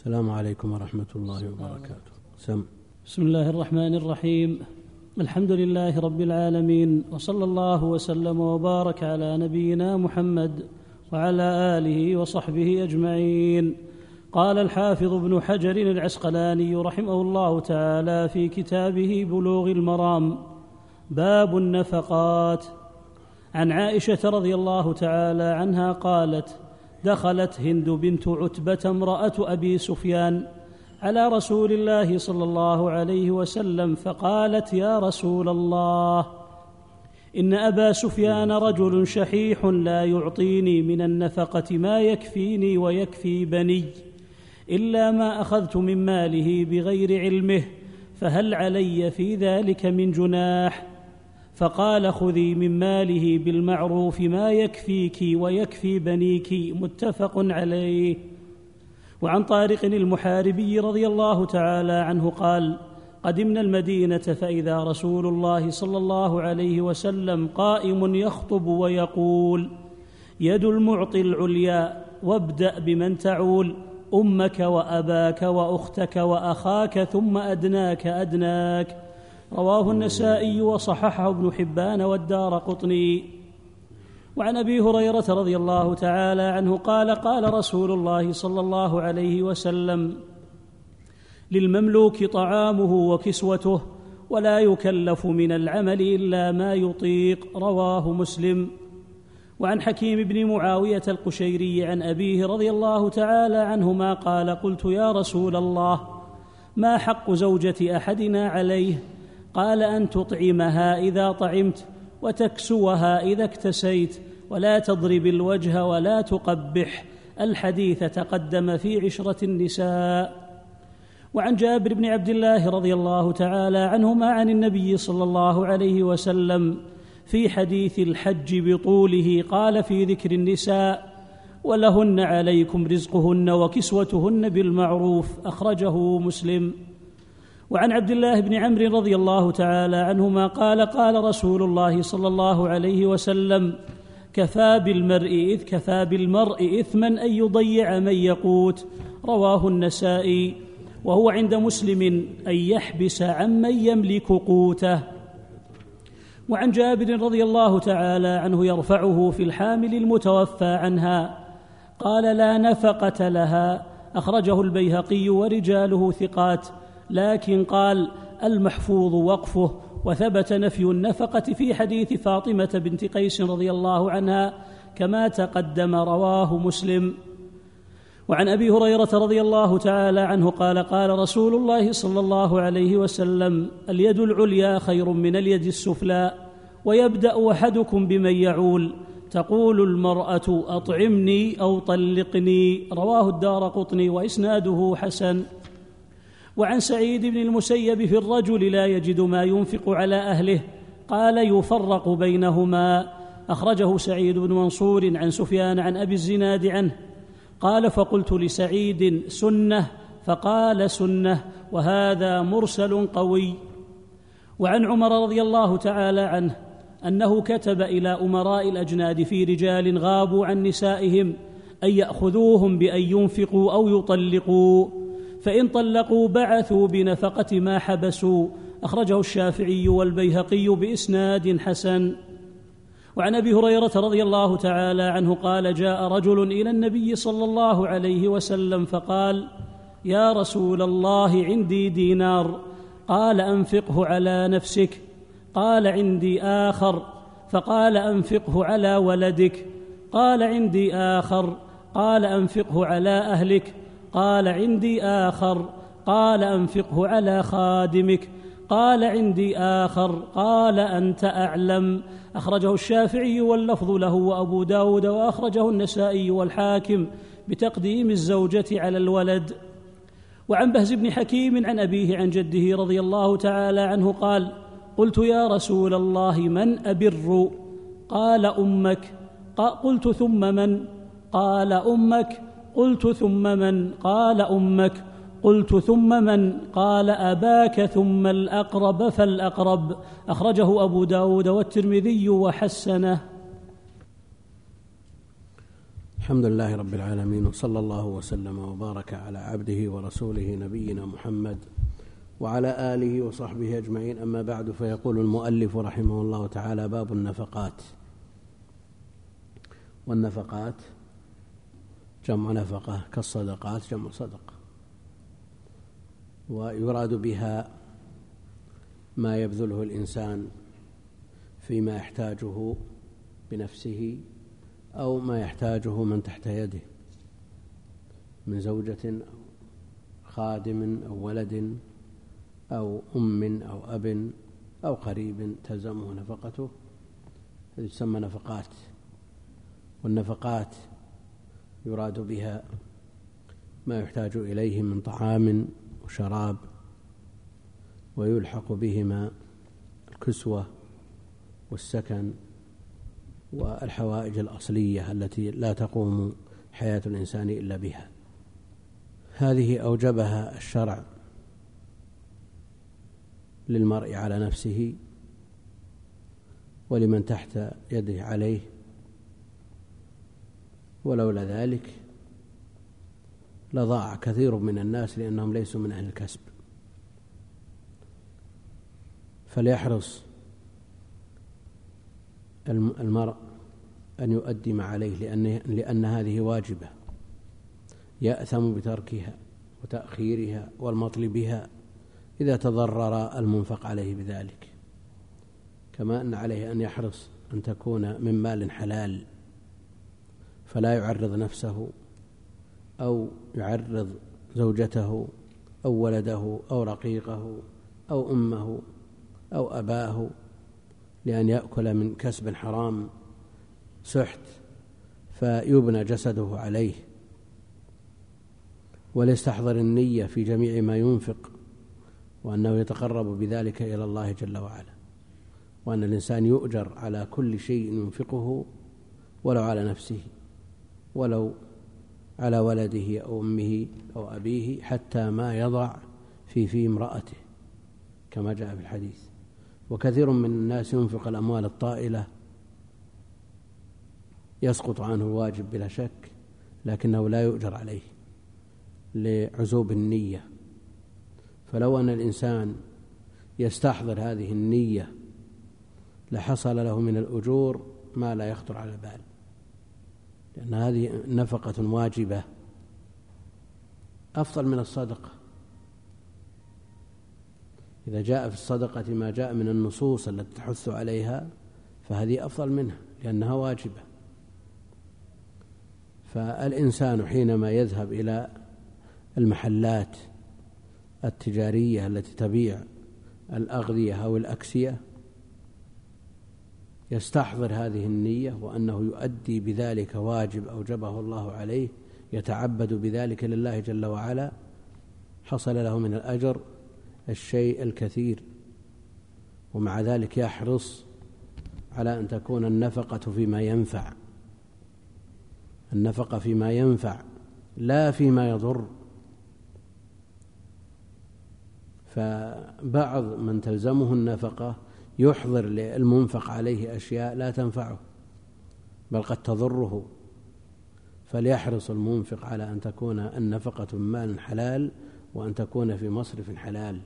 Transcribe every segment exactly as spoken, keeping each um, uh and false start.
السلام عليكم ورحمة الله وبركاته. سم. بسم الله الرحمن الرحيم. الحمد لله رب العالمين، وصلى الله وسلم وبارك على نبينا محمد وعلى آله وصحبه أجمعين. قال الحافظ ابن حجر العسقلاني رحمه الله تعالى في كتابه بلوغ المرام: باب النفقات. عن عائشة رضي الله تعالى عنها قالت: دخلت هند بنت عتبة امرأة أبي سفيان على رسول الله صلى الله عليه وسلم فقالت: يا رسول الله، إن أبا سفيان رجل شحيح لا يعطيني من النفقة ما يكفيني ويكفي بني إلا ما أخذت من ماله بغير علمه، فهل علي في ذلك من جناح؟ فقال: خذي من ماله بالمعروف ما يكفيك ويكفي بنيك. متفق عليه. وعن طارق المحاربي رضي الله تعالى عنه قال: قدمنا المدينة فإذا رسول الله صلى الله عليه وسلم قائم يخطب ويقول: يد المعطي العليا، وابدأ بمن تعول، أمك وأباك وأختك وأخاك ثم أدناك أدناك. رواه النسائي وصححه ابن حبان والدارقطني. وعن أبي هريرة رضي الله تعالى عنه قال: قال رسول الله صلى الله عليه وسلم: للمملوك طعامه وكسوته، ولا يكلف من العمل إلا ما يطيق. رواه مسلم. وعن حكيم بن معاوية القشيري عن أبيه رضي الله تعالى عنهما قال: قلت: يا رسول الله، ما حق زوجة أحدنا عليه؟ قال: أن تطعمها إذا طعمت، وتكسوها إذا اكتسيت، ولا تضرب الوجه ولا تقبح. الحديث تقدم في عشرة النساء. وعن جابر بن عبد الله رضي الله تعالى عنهما عن النبي صلى الله عليه وسلم في حديث الحج بطوله قال في ذكر النساء: ولهن عليكم رزقهن وكسوتهن بالمعروف. أخرجه مسلم. وعن عبد الله بن عمرو رضي الله تعالى عنهما قال: قال رسول الله صلى الله عليه وسلم: كفى بالمرء إذ كفى بالمرء إثما أن يضيع من يقوت. رواه النسائي. وهو عند مسلم أن يحبس عمن يملك قوته. وعن جابر رضي الله تعالى عنه يرفعه في الحامل المتوفى عنها قال: لا نفقة لها. أخرجه البيهقي ورجاله ثقات، لكن قال: المحفوظ وقفه. وثبت نفي النفقة في حديث فاطمة بنت قيس رضي الله عنها كما تقدم. رواه مسلم. وعن أبي هريرة رضي الله تعالى عنه قال: قال رسول الله صلى الله عليه وسلم: اليد العليا خير من اليد السفلى، ويبدأ أحدكم بمن يعول. تقول المرأة: أطعمني أو طلقني. رواه الدارقطني وإسناده حسن. وعن سعيد بن المسيب في الرجل لا يجد ما ينفق على أهله قال: يفرق بينهما. أخرجه سعيد بن منصور عن سفيان عن أبي الزناد عنه قال: فقلت لسعيد: سنة؟ فقال: سنة. وهذا مرسل قوي. وعن عمر رضي الله تعالى عنه أنه كتب إلى أمراء الأجناد في رجال غابوا عن نسائهم أن يأخذوهم بأن ينفقوا أو يطلقوا، فإن طلقوا بعثوا بنفقة ما حبسوا. أخرجه الشافعي والبيهقي بإسناد حسن. وعن أبي هريرة رضي الله تعالى عنه قال: جاء رجل إلى النبي صلى الله عليه وسلم فقال: يا رسول الله، عندي دينار. قال: أنفقه على نفسك. قال: عندي آخر. فقال: أنفقه على ولدك. قال: عندي آخر. قال: أنفقه على أهلك. قال: عندي آخر. قال: أنفقه على خادمك. قال: عندي آخر. قال: أنت أعلم. أخرجه الشافعي واللفظ له وأبو داود، وأخرجه النسائي والحاكم بتقديم الزوجة على الولد. وعن بهز بن حكيم عن أبيه عن جده رضي الله تعالى عنه قال: قلت: يا رسول الله، من أبر؟ قال: أمك. قلت: ثم من؟ قال: أمك. قلت: ثم من؟ قال: أمك. قلت: ثم من؟ قال: أباك ثم الأقرب فالأقرب. أخرجه أبو داود والترمذي وحسنه. الحمد لله رب العالمين، وصلى الله وسلم وبارك على عبده ورسوله نبينا محمد وعلى آله وصحبه أجمعين. أما بعد، فيقول المؤلف رحمه الله تعالى: باب النفقات. والنفقات جمع نفقة، كالصدقات جمع صدقة، ويراد بها ما يبذله الإنسان فيما يحتاجه بنفسه أو ما يحتاجه من تحت يده من زوجة أو خادم أو ولد أو أم أو أب أو قريب تلزمه نفقته، هذه تسمى نفقات. والنفقات يراد بها ما يحتاج إليه من طعام وشراب، ويلحق بهما الكسوة والسكن والحوائج الأصلية التي لا تقوم حياة الإنسان إلا بها. هذه أوجبها الشرع للمرء على نفسه ولمن تحت يده عليه، ولولا ذلك لضاع كثير من الناس لأنهم ليسوا من أهل الكسب. فليحرص المرء أن يؤدي ما عليه، لأن, لأن هذه واجبة، يأثم بتركها وتأخيرها والمطل بها إذا تضرر المنفق عليه بذلك. كما أن عليه أن يحرص أن تكون من مال حلال، فلا يعرض نفسه أو يعرض زوجته أو ولده أو رقيقه أو أمه أو أباه لأن يأكل من كسب حرام سحت فيبنى جسده عليه. وليستحضر النية في جميع ما ينفق، وأنه يتقرب بذلك إلى الله جل وعلا، وأن الإنسان يؤجر على كل شيء ينفقه، ولو على نفسه ولو على ولده أو أمه أو أبيه، حتى ما يضع في في امرأته كما جاء في الحديث. وكثير من الناس ينفق الأموال الطائلة يسقط عنه الواجب بلا شك، لكنه لا يؤجر عليه لعزوب النية. فلو أن الإنسان يستحضر هذه النية لحصل له من الأجور ما لا يخطر على بال، لأن هذه نفقة واجبة أفضل من الصدقة. إذا جاء في الصدقة ما جاء من النصوص التي تحث عليها فهذه أفضل منها لأنها واجبة. فالإنسان حينما يذهب إلى المحلات التجارية التي تبيع الأغذية أو الأكسية يستحضر هذه النية، وأنه يؤدي بذلك واجب أوجبه الله عليه، يتعبد بذلك لله جل وعلا، حصل له من الأجر الشيء الكثير. ومع ذلك يحرص على أن تكون النفقة فيما ينفع، النفقة فيما ينفع لا فيما يضر. فبعض من تلزمه النفقة يحضر للمنفق عليه أشياء لا تنفعه بل قد تضره، فليحرص المنفق على أن تكون النفقة من مال حلال، وأن تكون في مصرف حلال.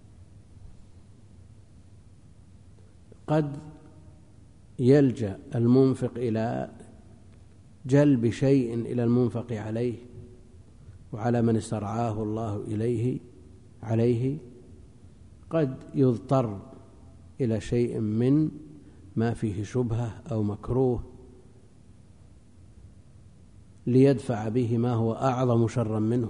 قد يلجأ المنفق إلى جلب شيء إلى المنفق عليه وعلى من استرعاه الله إليه عليه، قد يضطر إلى شيء من ما فيه شبهة أو مكروه ليدفع به ما هو أعظم شرا منه،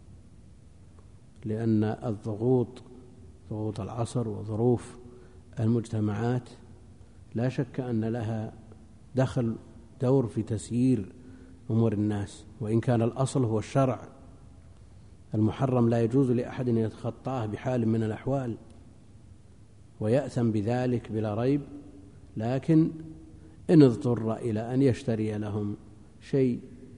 لأن الضغوط ضغوط العصر وظروف المجتمعات لا شك أن لها دخل دور في تسيير أمور الناس، وإن كان الأصل هو الشرع المحرم لا يجوز لأحد أن يتخطاه بحال من الأحوال ويأثم بذلك بلا ريب. لكن إن اضطر إلى أن يشتري لهم شيء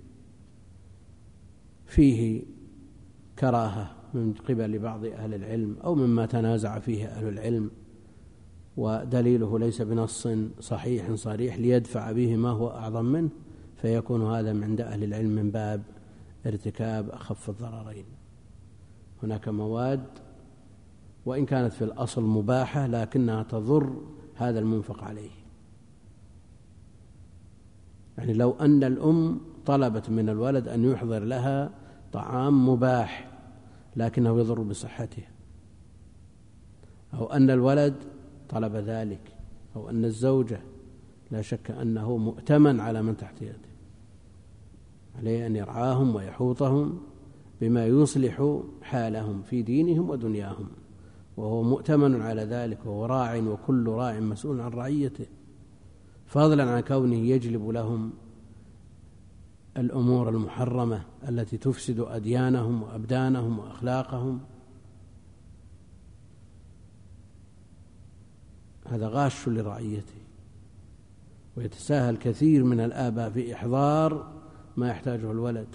فيه كراهة من قبل بعض أهل العلم أو مما تنازع فيه أهل العلم ودليله ليس بنص صحيح صريح ليدفع به ما هو أعظم منه، فيكون هذا عند أهل العلم من باب ارتكاب أخف الضررين. هناك مواد وإن كانت في الأصل مباحة لكنها تضر هذا المنفق عليه. يعني لو أن الأم طلبت من الولد أن يحضر لها طعام مباح لكنه يضر بصحته، أو أن الولد طلب ذلك، أو أن الزوجة، لا شك أنه مؤتمن على من تحت يده، عليه أن يرعاهم ويحوطهم بما يصلح حالهم في دينهم ودنياهم، وهو مؤتمن على ذلك، وهو راع، وكل راع مسؤول عن رعيته، فضلا عن كونه يجلب لهم الأمور المحرمة التي تفسد أديانهم وأبدانهم وأخلاقهم. هذا غاش لرعيته. ويتساهل كثير من الآباء في إحضار ما يحتاجه الولد.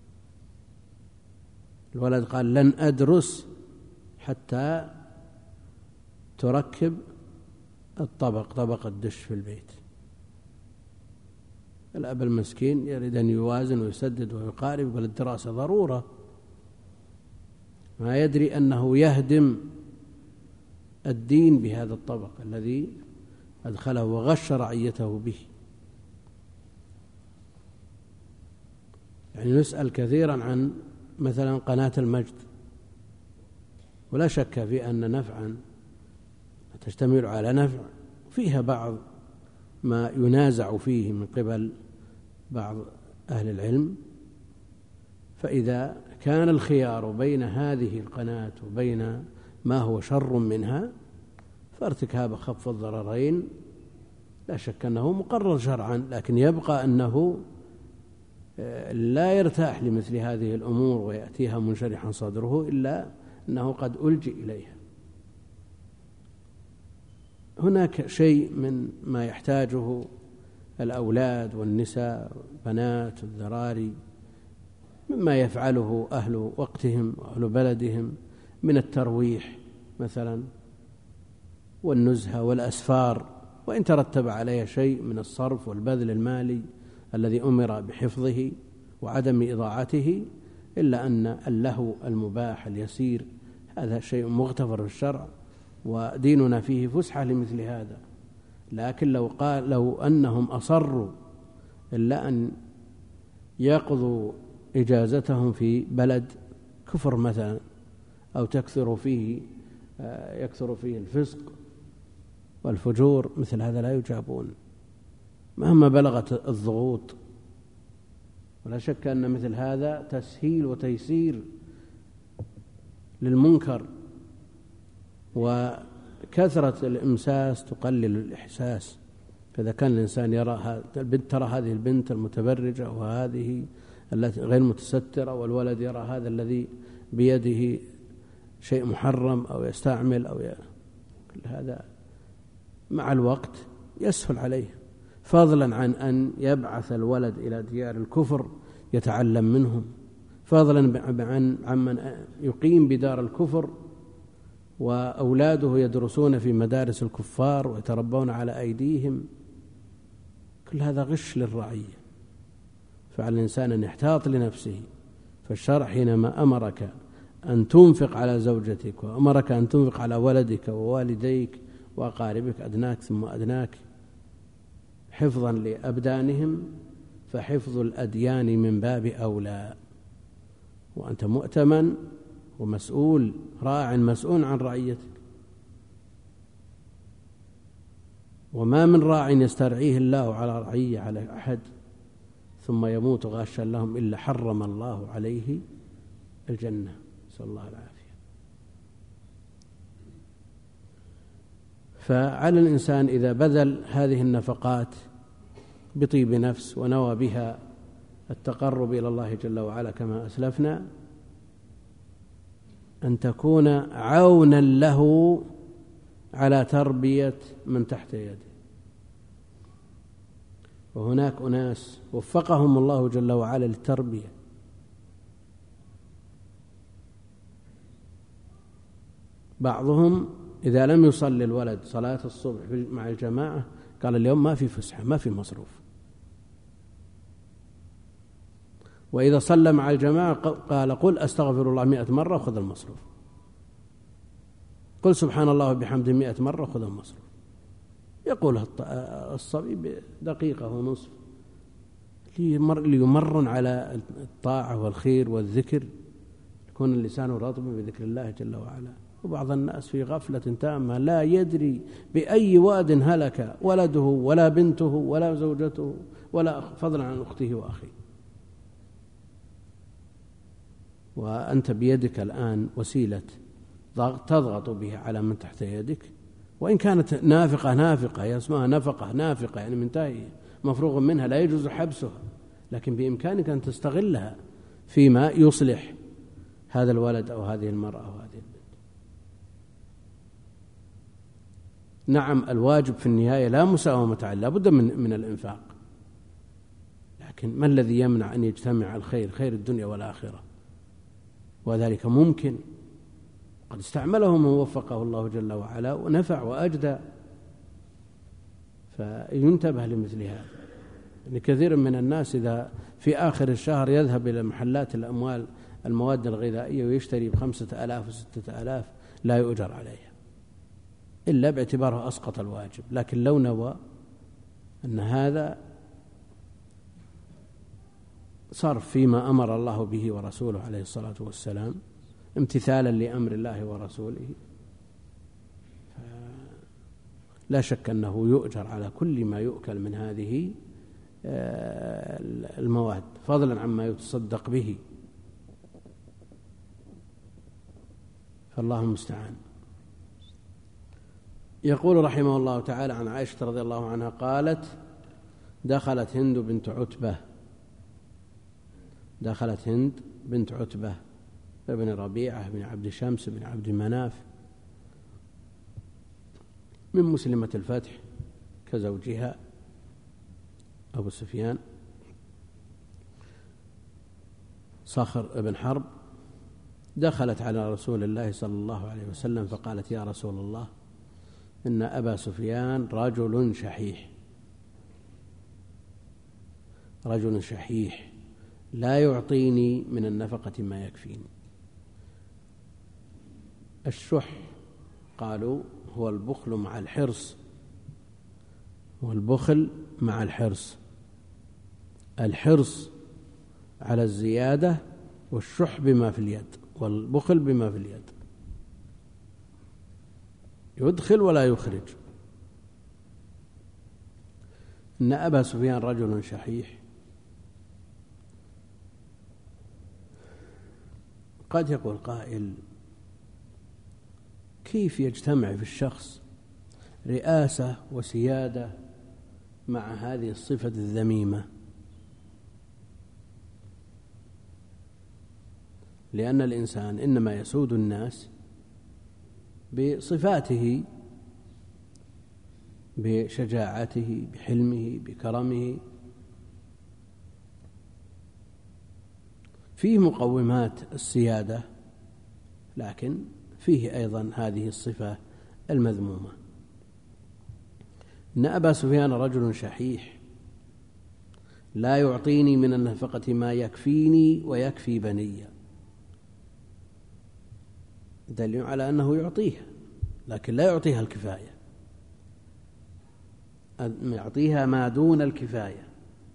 الولد قال لن أدرس حتى تركب الطبق طبق الدش في البيت. الأب المسكين يريد أن يوازن ويسدد ويقارب، يقول الدراسة ضرورة، ما يدري أنه يهدم الدين بهذا الطبق الذي أدخله وغش رعيته به. يعني نسأل كثيرا عن مثلا قناة المجد، ولا شك في أن نفعا تشتمل على نفع، فيها بعض ما ينازع فيه من قبل بعض أهل العلم، فإذا كان الخيار بين هذه القناة وبين ما هو شر منها فارتكاب أخف الضررين لا شك أنه مقرر شرعا، لكن يبقى أنه لا يرتاح لمثل هذه الأمور ويأتيها منشرحا صدره إلا أنه قد ألجئ إليها. هناك شيء من ما يحتاجه الأولاد والنساء بنات الذراري مما يفعله أهل وقتهم وأهل بلدهم من الترويح مثلا والنزهة والأسفار، وإن ترتب عليها شيء من الصرف والبذل المالي الذي أمر بحفظه وعدم إضاعته، إلا أن اللهو المباح اليسير هذا شيء مغتفر في الشرع، وديننا فيه فسحة لمثل هذا. لكن لو قال لو أنهم أصروا إلا أن يقضوا إجازتهم في بلد كفر مثلا، أو تكثر فيه يكثر فيه الفسق والفجور، مثل هذا لا يجابون مهما بلغت الضغوط. ولا شك أن مثل هذا تسهيل وتيسير للمنكر، وكثرة الإمساس تقلل الإحساس. فإذا كان الإنسان يرى البنت ترى هذه البنت المتبرجة وهذه التي غير متسترة، والولد يرى هذا الذي بيده شيء محرم أو يستعمل أو ي... كل هذا مع الوقت يسهل عليه، فضلا عن أن يبعث الولد إلى ديار الكفر يتعلم منهم، فضلا عن عمن يقيم بدار الكفر وأولاده يدرسون في مدارس الكفار ويتربون على أيديهم. كل هذا غش للرعية، فعلى الإنسان أن يحتاط لنفسه. فالشرع حينما أمرك أن تنفق على زوجتك وأمرك أن تنفق على ولدك ووالديك وأقاربك أدناك ثم أدناك حفظا لأبدانهم، فحفظ الأديان من باب أولى، وأنت مؤتمن ومسؤول راع مسؤول عن رعيتك. وما من راع يسترعيه الله على رعية على أحد ثم يموت غاشا لهم إلا حرم الله عليه الجنة، نسأل الله العافية. فعلى الإنسان إذا بذل هذه النفقات بطيب نفس ونوى بها التقرب إلى الله جل وعلا كما أسلفنا، أن تكون عونا له على تربية من تحت يده. وهناك أناس وفقهم الله جل وعلا للتربية، بعضهم إذا لم يصلي الولد صلاة الصبح مع الجماعة قال اليوم ما في فسحة ما في مصروف، وإذا صلى مع الجماعة قال قل أستغفر الله مئة مرة وخذ المصروف، قل سبحان الله وبحمده مئة مرة وخذ المصروف. يقولها الصبي بدقيقة ونصف ليمرن على الطاعة والخير والذكر، يكون اللسان رطبا بذكر الله جل وعلا. وبعض الناس في غفلة تامة لا يدري بأي واد هلك ولده ولا بنته ولا زوجته ولا فضلا عن أخته وأخيه. وأنت بيدك الآن وسيلة تضغط بها على من تحت يدك، وإن كانت نافقة نافقة هي اسمها نفقة نافقة يعني منتهية مفروغ منها لا يجوز حبسها، لكن بإمكانك أن تستغلها فيما يصلح هذا الولد أو هذه المرأة أو هذه البنت. نعم الواجب في النهاية لا مساومة عليه، لا بد من, من الإنفاق، لكن ما الذي يمنع أن يجتمع الخير خير الدنيا والآخرة؟ وذلك ممكن، قد استعمله من وفقه الله جل وعلا ونفع وأجدى، فينتبه لمثل هذا. يعني كثير من الناس إذا في آخر الشهر يذهب إلى محلات الأموال المواد الغذائية ويشتري بخمسة آلاف وستة آلاف لا يؤجر عليها إلا باعتباره أسقط الواجب، لكن لو نوى أن هذا صرف فيما أمر الله به ورسوله عليه الصلاة والسلام امتثالا لأمر الله ورسوله، لا شك أنه يؤجر على كل ما يؤكل من هذه المواد فضلا عما يتصدق به، فالله المستعان. يقول رحمه الله تعالى عن عائشة رضي الله عنها قالت دخلت هند بنت عتبة دخلت هند بنت عتبة ابن ربيعة بن عبد شمس بن عبد مناف من مسلمة الفتح كزوجها أبو سفيان صخر بن حرب. دخلت على رسول الله صلى الله عليه وسلم فقالت يا رسول الله إن أبا سفيان رجل شحيح رجل شحيح لا يعطيني من النفقة ما يكفيني. الشح قالوا هو البخل مع الحرص، والبخل مع الحرص، الحرص على الزيادة والشح بما في اليد والبخل بما في اليد، يدخل ولا يخرج. إن أبا سفيان رجل شحيح. قد يقول قائل كيف يجتمع في الشخص رئاسة وسيادة مع هذه الصفة الذميمة؟ لأن الإنسان إنما يسود الناس بصفاته، بشجاعته، بحلمه، بكرمه. فيه مقومات السيادة، لكن فيه أيضا هذه الصفة المذمومة. إن أبا سفيان رجل شحيح لا يعطيني من النفقة ما يكفيني ويكفي بني، دليل على أنه يعطيها لكن لا يعطيها الكفاية، يعطيها ما دون الكفاية،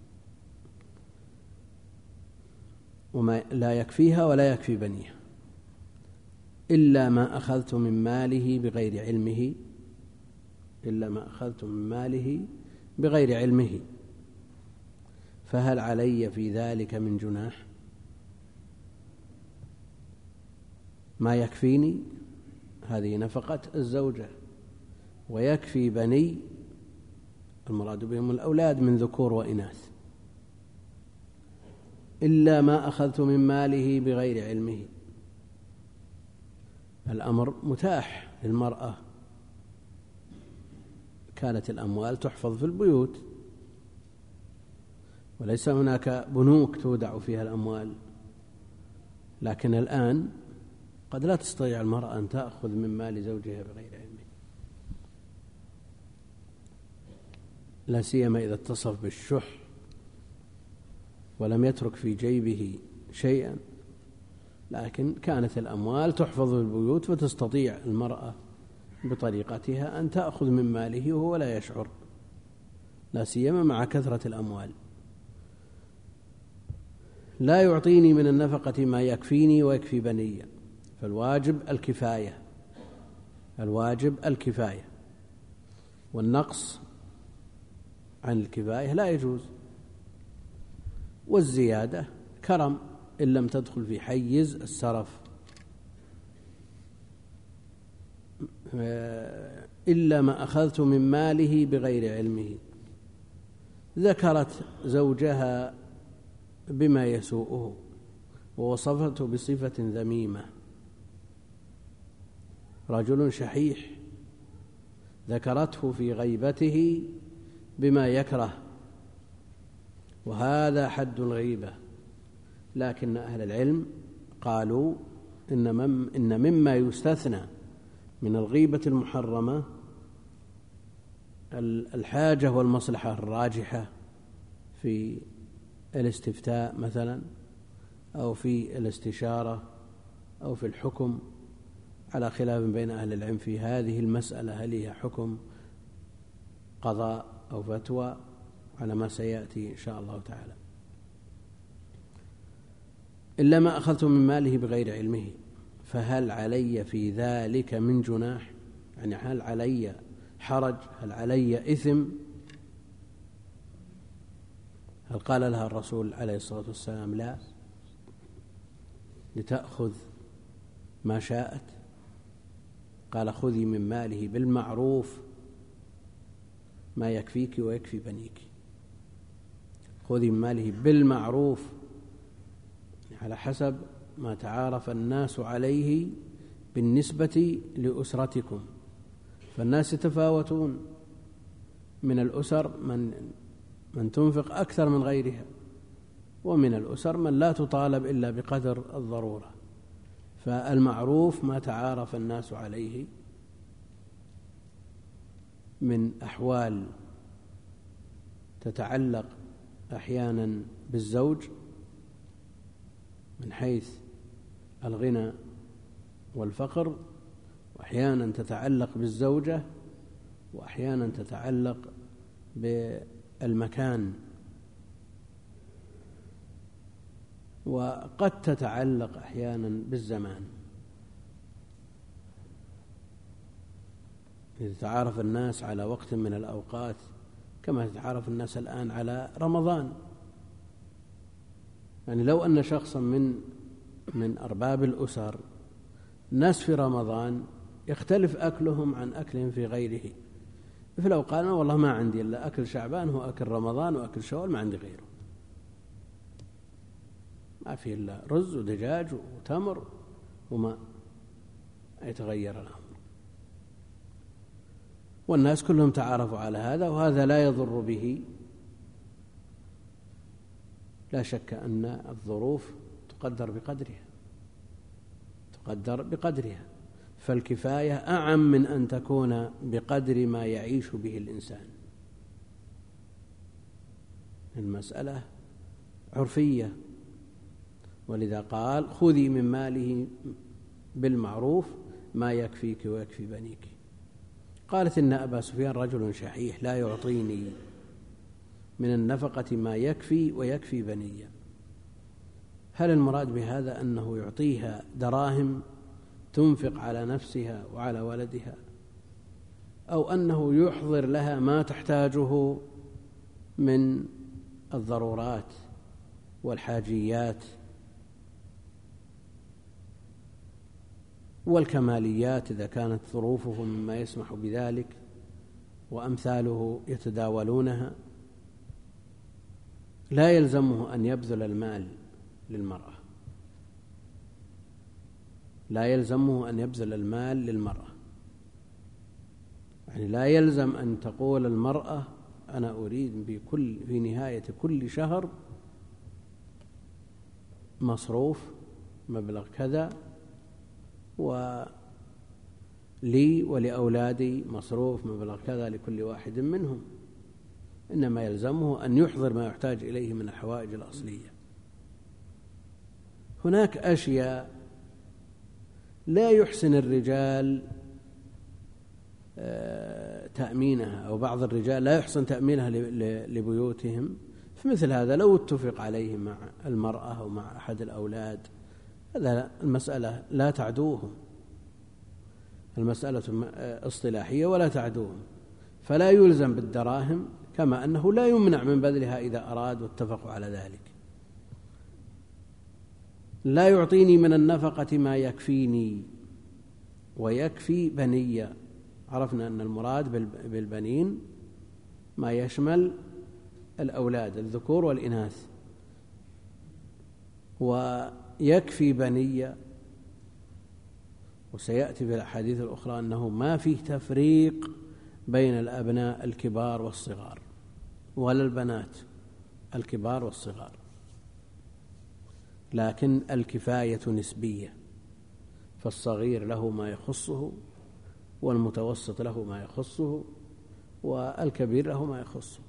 وما لا يكفيها ولا يكفي بنيها إلا ما أخذت من ماله بغير علمه إلا ما أخذت من ماله بغير علمه فهل علي في ذلك من جناح؟ ما يكفيني هذه نفقة الزوجة، ويكفي بني المراد بهم الأولاد من ذكور وإناث، إلا ما أخذت من ماله بغير علمه. الأمر متاح للمرأة، كانت الأموال تحفظ في البيوت وليس هناك بنوك تودع فيها الأموال، لكن الآن قد لا تستطيع المرأة أن تأخذ من مال زوجها بغير علمه، لا سيما إذا اتصف بالشح ولم يترك في جيبه شيئا، لكن كانت الأموال تحفظ في البيوت، فتستطيع المرأة بطريقتها أن تأخذ من ماله وهو لا يشعر، لا سيما مع كثرة الأموال. لا يعطيني من النفقة ما يكفيني ويكفي بني، فالواجب الكفاية، الواجب الكفاية، والنقص عن الكفاية لا يجوز، والزيادة كرم إن لم تدخل في حيز السرف، إلا ما أخذت من ماله بغير علمه. ذكرت زوجها بما يسوءه ووصفته بصفة ذميمة، رجل شحيح ذكرته في غيبته بما يكره، وهذا حد الغيبة. لكن أهل العلم قالوا إن, مم إن مما يستثنى من الغيبة المحرمة الحاجة والمصلحة الراجحة في الاستفتاء مثلا، أو في الاستشارة، أو في الحكم، على خلاف بين أهل العلم في هذه المسألة، هل هي حكم قضاء أو فتوى، على ما سيأتي إن شاء الله تعالى. إلا ما أخذت من ماله بغير علمه، فهل علي في ذلك من جناح؟ يعني هل علي حرج؟ هل علي إثم؟ هل قال لها الرسول عليه الصلاة والسلام لا، لتأخذ ما شاءت؟ قال خذي من ماله بالمعروف ما يكفيك ويكفي بنيك، خذي من ماله بالمعروف على حسب ما تعارف الناس عليه بالنسبة لأسرتكم، فالناس يتفاوتون، من الأسر من من تنفق أكثر من غيرها، ومن الأسر من لا تطالب إلا بقدر الضرورة، فالمعروف ما تعارف الناس عليه من أحوال تتعلق أحيانا بالزوج من حيث الغنى والفقر، وأحيانا تتعلق بالزوجة، وأحيانا تتعلق بالمكان، وقد تتعلق أحيانا بالزمان. إذا تعارف الناس على وقت من الأوقات كما يتعارف الناس الآن على رمضان، يعني لو أن شخصا من من أرباب الأسر ناس في رمضان يختلف أكلهم عن أكلهم في غيره، فلو قال أنا والله ما عندي إلا أكل شعبان هو أكل رمضان وأكل شوال، ما عندي غيره، ما في إلا رز ودجاج وتمر وما يتغير الأمر، والناس كلهم تعارفوا على هذا، وهذا لا يضر به. لا شك أن الظروف تقدر بقدرها، تقدر بقدرها، فالكفاية أعم من أن تكون بقدر ما يعيش به الإنسان. المسألة عرفية، ولذا قال خذي من ماله بالمعروف ما يكفيك ويكفي بنيك. قالت إن أبا سفيان رجل شحيح لا يعطيني من النفقة ما يكفي ويكفي بني. هل المراد بهذا أنه يعطيها دراهم تنفق على نفسها وعلى ولدها، أو أنه يحضر لها ما تحتاجه من الضرورات والحاجيات والكماليات إذا كانت ظروفه مما يسمح بذلك وأمثاله يتداولونها؟ لا يلزمه أن يبذل المال للمرأة، لا يلزمه أن يبذل المال للمرأة، يعني لا يلزم أن تقول المرأة أنا أريد بكل في نهاية كل شهر مصروف مبلغ كذا، ولي ولأولادي مصروف مبلغ كذا لكل واحد منهم، إنما يلزمه أن يحضر ما يحتاج إليه من الحوائج الأصلية. هناك أشياء لا يحسن الرجال تأمينها، أو بعض الرجال لا يحسن تأمينها لبيوتهم، فمثل هذا لو اتفق عليه مع المرأة أو مع أحد الأولاد، هذا المسألة لا تعدوهم، المسألة اصطلاحية ولا تعدوهم، فلا يلزم بالدراهم، كما أنه لا يمنع من بذلها إذا أراد واتفقوا على ذلك. لا يعطيني من النفقة ما يكفيني ويكفي بني. عرفنا أن المراد بالبنين ما يشمل الأولاد الذكور والإناث، ويكفي بني، وسيأتي في الأحاديث الأخرى أنه ما فيه تفريق بين الأبناء الكبار والصغار ولا البنات الكبار والصغار، لكن الكفاية نسبية، فالصغير له ما يخصه، والمتوسط له ما يخصه، والكبير له ما يخصه،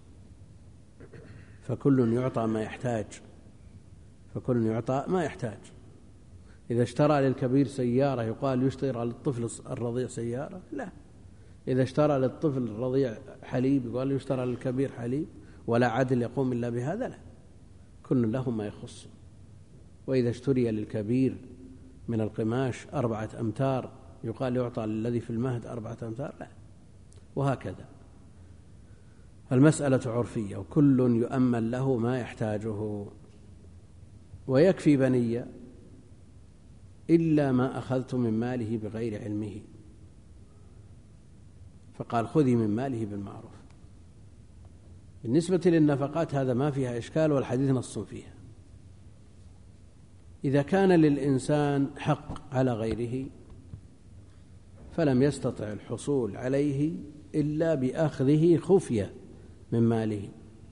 فكل يعطى ما يحتاج، فكل يعطى ما يحتاج. إذا اشترى للكبير سيارة يقال يشترى للطفل الرضيع سيارة؟ لا. إذا اشترى للطفل الرضيع حليب يقال يشترى للكبير حليب؟ ولا عدل يقوم إلا بهذا؟ لا، كل له ما يخصه. وإذا اشتري للكبير من القماش أربعة أمتار يقال يعطى للذي في المهد أربعة أمتار؟ لا، وهكذا. المسألة عرفية، وكل يؤمن له ما يحتاجه. ويكفي بني إلا ما أخذت من ماله بغير علمه، فقال خذي من ماله بالمعروف. بالنسبة للنفقات هذا ما فيها إشكال، والحديث نص فيها. إذا كان للإنسان حق على غيره فلم يستطع الحصول عليه إلا بأخذه خفية من ماله،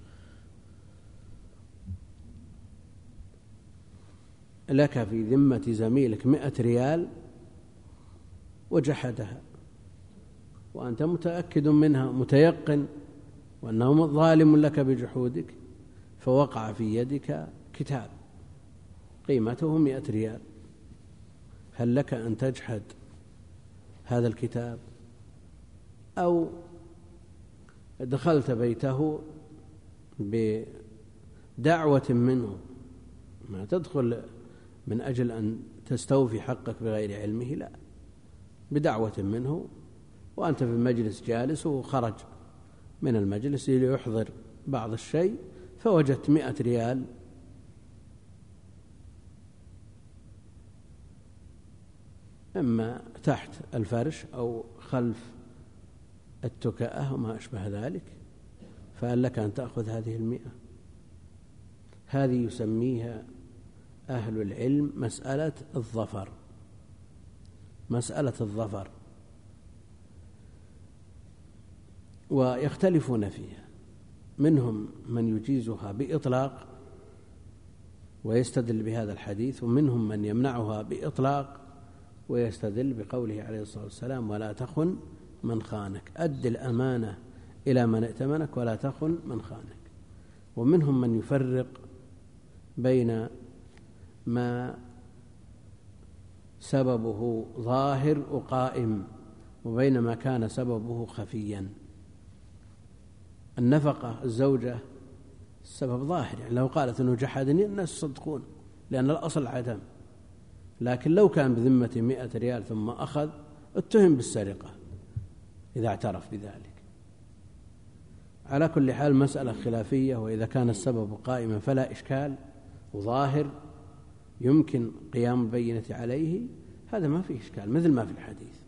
لك في ذمة زميلك مئة ريال وجحدها، وأنت متأكد منها متيقن وأنه ظالم لك بجحودك، فوقع في يدك كتاب قيمته مئة ريال، هل لك أن تجحد هذا الكتاب؟ أو دخلت بيته بدعوة منه، ما تدخل من أجل أن تستوفي حقك بغير علمه، لا، بدعوة منه وأنت في المجلس جالس، وخرج من المجلس ليحضر بعض الشيء فوجدت مئة ريال إما تحت الفرش أو خلف التكأة وما أشبه ذلك، فهل لك أن تأخذ هذه المئة؟ هذه يسميها أهل العلم مسألة الظفر، مسألة الظفر، ويختلفون فيها. منهم من يجيزها بإطلاق ويستدل بهذا الحديث، ومنهم من يمنعها بإطلاق ويستدل بقوله عليه الصلاة والسلام ولا تخن من خانك، أد الأمانة إلى من ائتمنك ولا تخن من خانك. ومنهم من يفرق بين ما سببه ظاهر وقائم وبين ما كان سببه خفيا. النفقة الزوجة السبب ظاهر، يعني لو قالت أنه جحدني الناس صدقون لأن الأصل عدم، لكن لو كان بذمة مئة ريال ثم أخذ اتهم بالسرقة إذا اعترف بذلك. على كل حال مسألة خلافية، وإذا كان السبب قائما فلا إشكال وظاهر يمكن قيام بينة عليه، هذا ما فيه إشكال، مثل ما في الحديث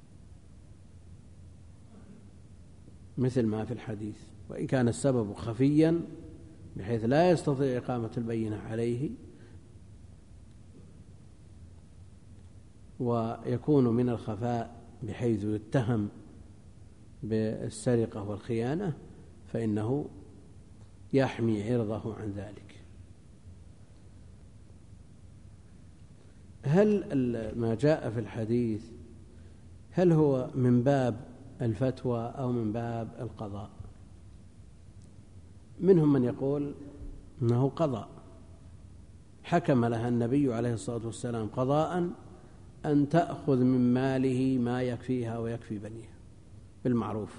مثل ما في الحديث وإن كان السبب خفيا بحيث لا يستطيع إقامة البينة عليه ويكون من الخفاء بحيث يتهم بالسرقة والخيانة، فإنه يحمي عرضه عن ذلك. هل ما جاء في الحديث هل هو من باب الفتوى أو من باب القضاء؟ منهم من يقول أنه قضاء، حكم لها النبي عليه الصلاة والسلام قضاء أن تأخذ من ماله ما يكفيها ويكفي بنيها بالمعروف،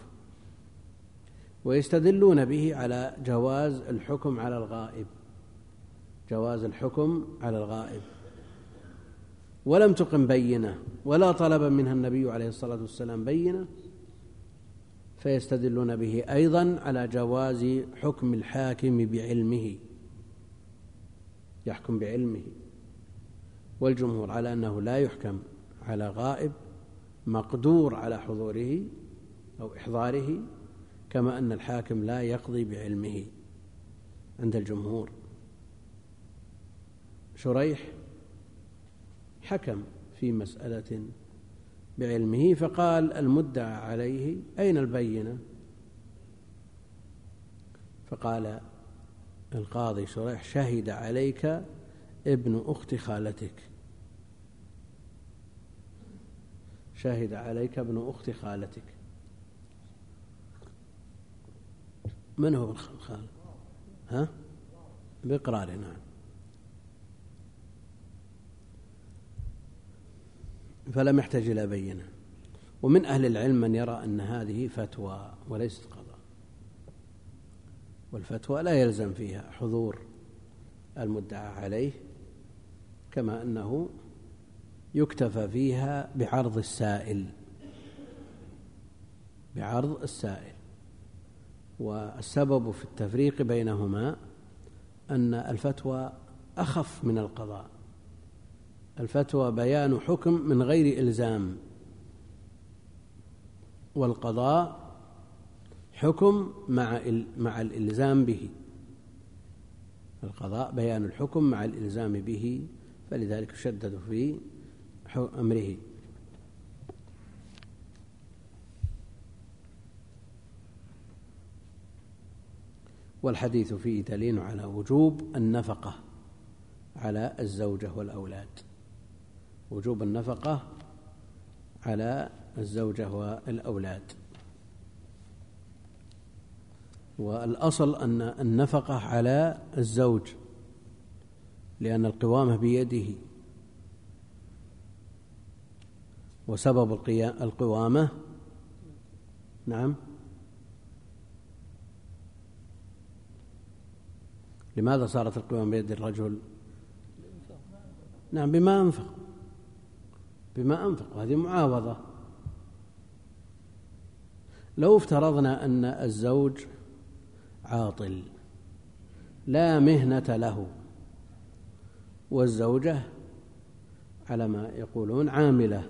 ويستدلون به على جواز الحكم على الغائب، جواز الحكم على الغائب، ولم تقم بينة ولا طلب منها النبي عليه الصلاة والسلام بينة، فيستدلون به أيضا على جواز حكم الحاكم بعلمه، يحكم بعلمه. والجمهور على أنه لا يحكم على غائب مقدور على حضوره أو إحضاره، كما أن الحاكم لا يقضي بعلمه عند الجمهور. شريح حكم في مسألة بعلمه، فقال المدعى عليه أين البينة؟ فقال القاضي شريح شهد عليك ابن أخت خالتك، شهد عليك ابن أخت خالتك. من هو الخال؟ ها؟ بإقرار. نعم. فلم يحتج إلى بينة. ومن أهل العلم من يرى أن هذه فتوى وليست قضاء، والفتوى لا يلزم فيها حضور المدعى عليه، كما أنه يكتفى فيها بعرض السائل، بعرض السائل. والسبب في التفريق بينهما أن الفتوى أخف من القضاء. الفتوى بيان حكم من غير إلزام، والقضاء حكم مع مع الإلزام به. القضاء بيان الحكم مع الإلزام به، فلذلك يشدد في أمره. والحديث فيه دليل على وجوب النفقة على الزوجة والأولاد، وجوب النفقة على الزوجة والأولاد. والأصل أن النفقة على الزوج، لأن القوامة بيده، وسبب القوامة نعم لماذا صارت القوامة بيد الرجل؟ نعم بما أنفق، بما أنفق، وهذه معاوضة. لو افترضنا أن الزوج عاطل لا مهنة له، والزوجة على ما يقولون عاملة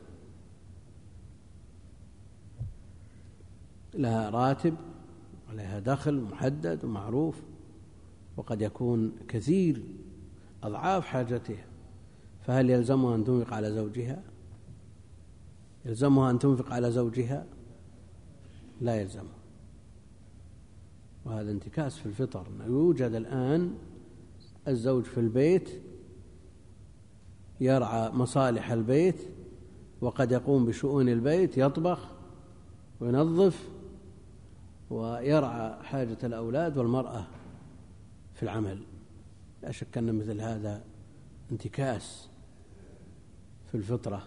لها راتب ولها دخل محدد ومعروف، وقد يكون كثير أضعاف حاجتها، فهل يلزمها أن تنفق على زوجها؟ يلزمها أن تنفق على زوجها؟ لا يلزمها. وهذا انتكاس في الفطر. يوجد الآن الزوج في البيت يرعى مصالح البيت، وقد يقوم بشؤون البيت، يطبخ وينظف ويرعى حاجة الأولاد والمرأة في العمل. لا شك أن مثل هذا انتكاس في الفطرة،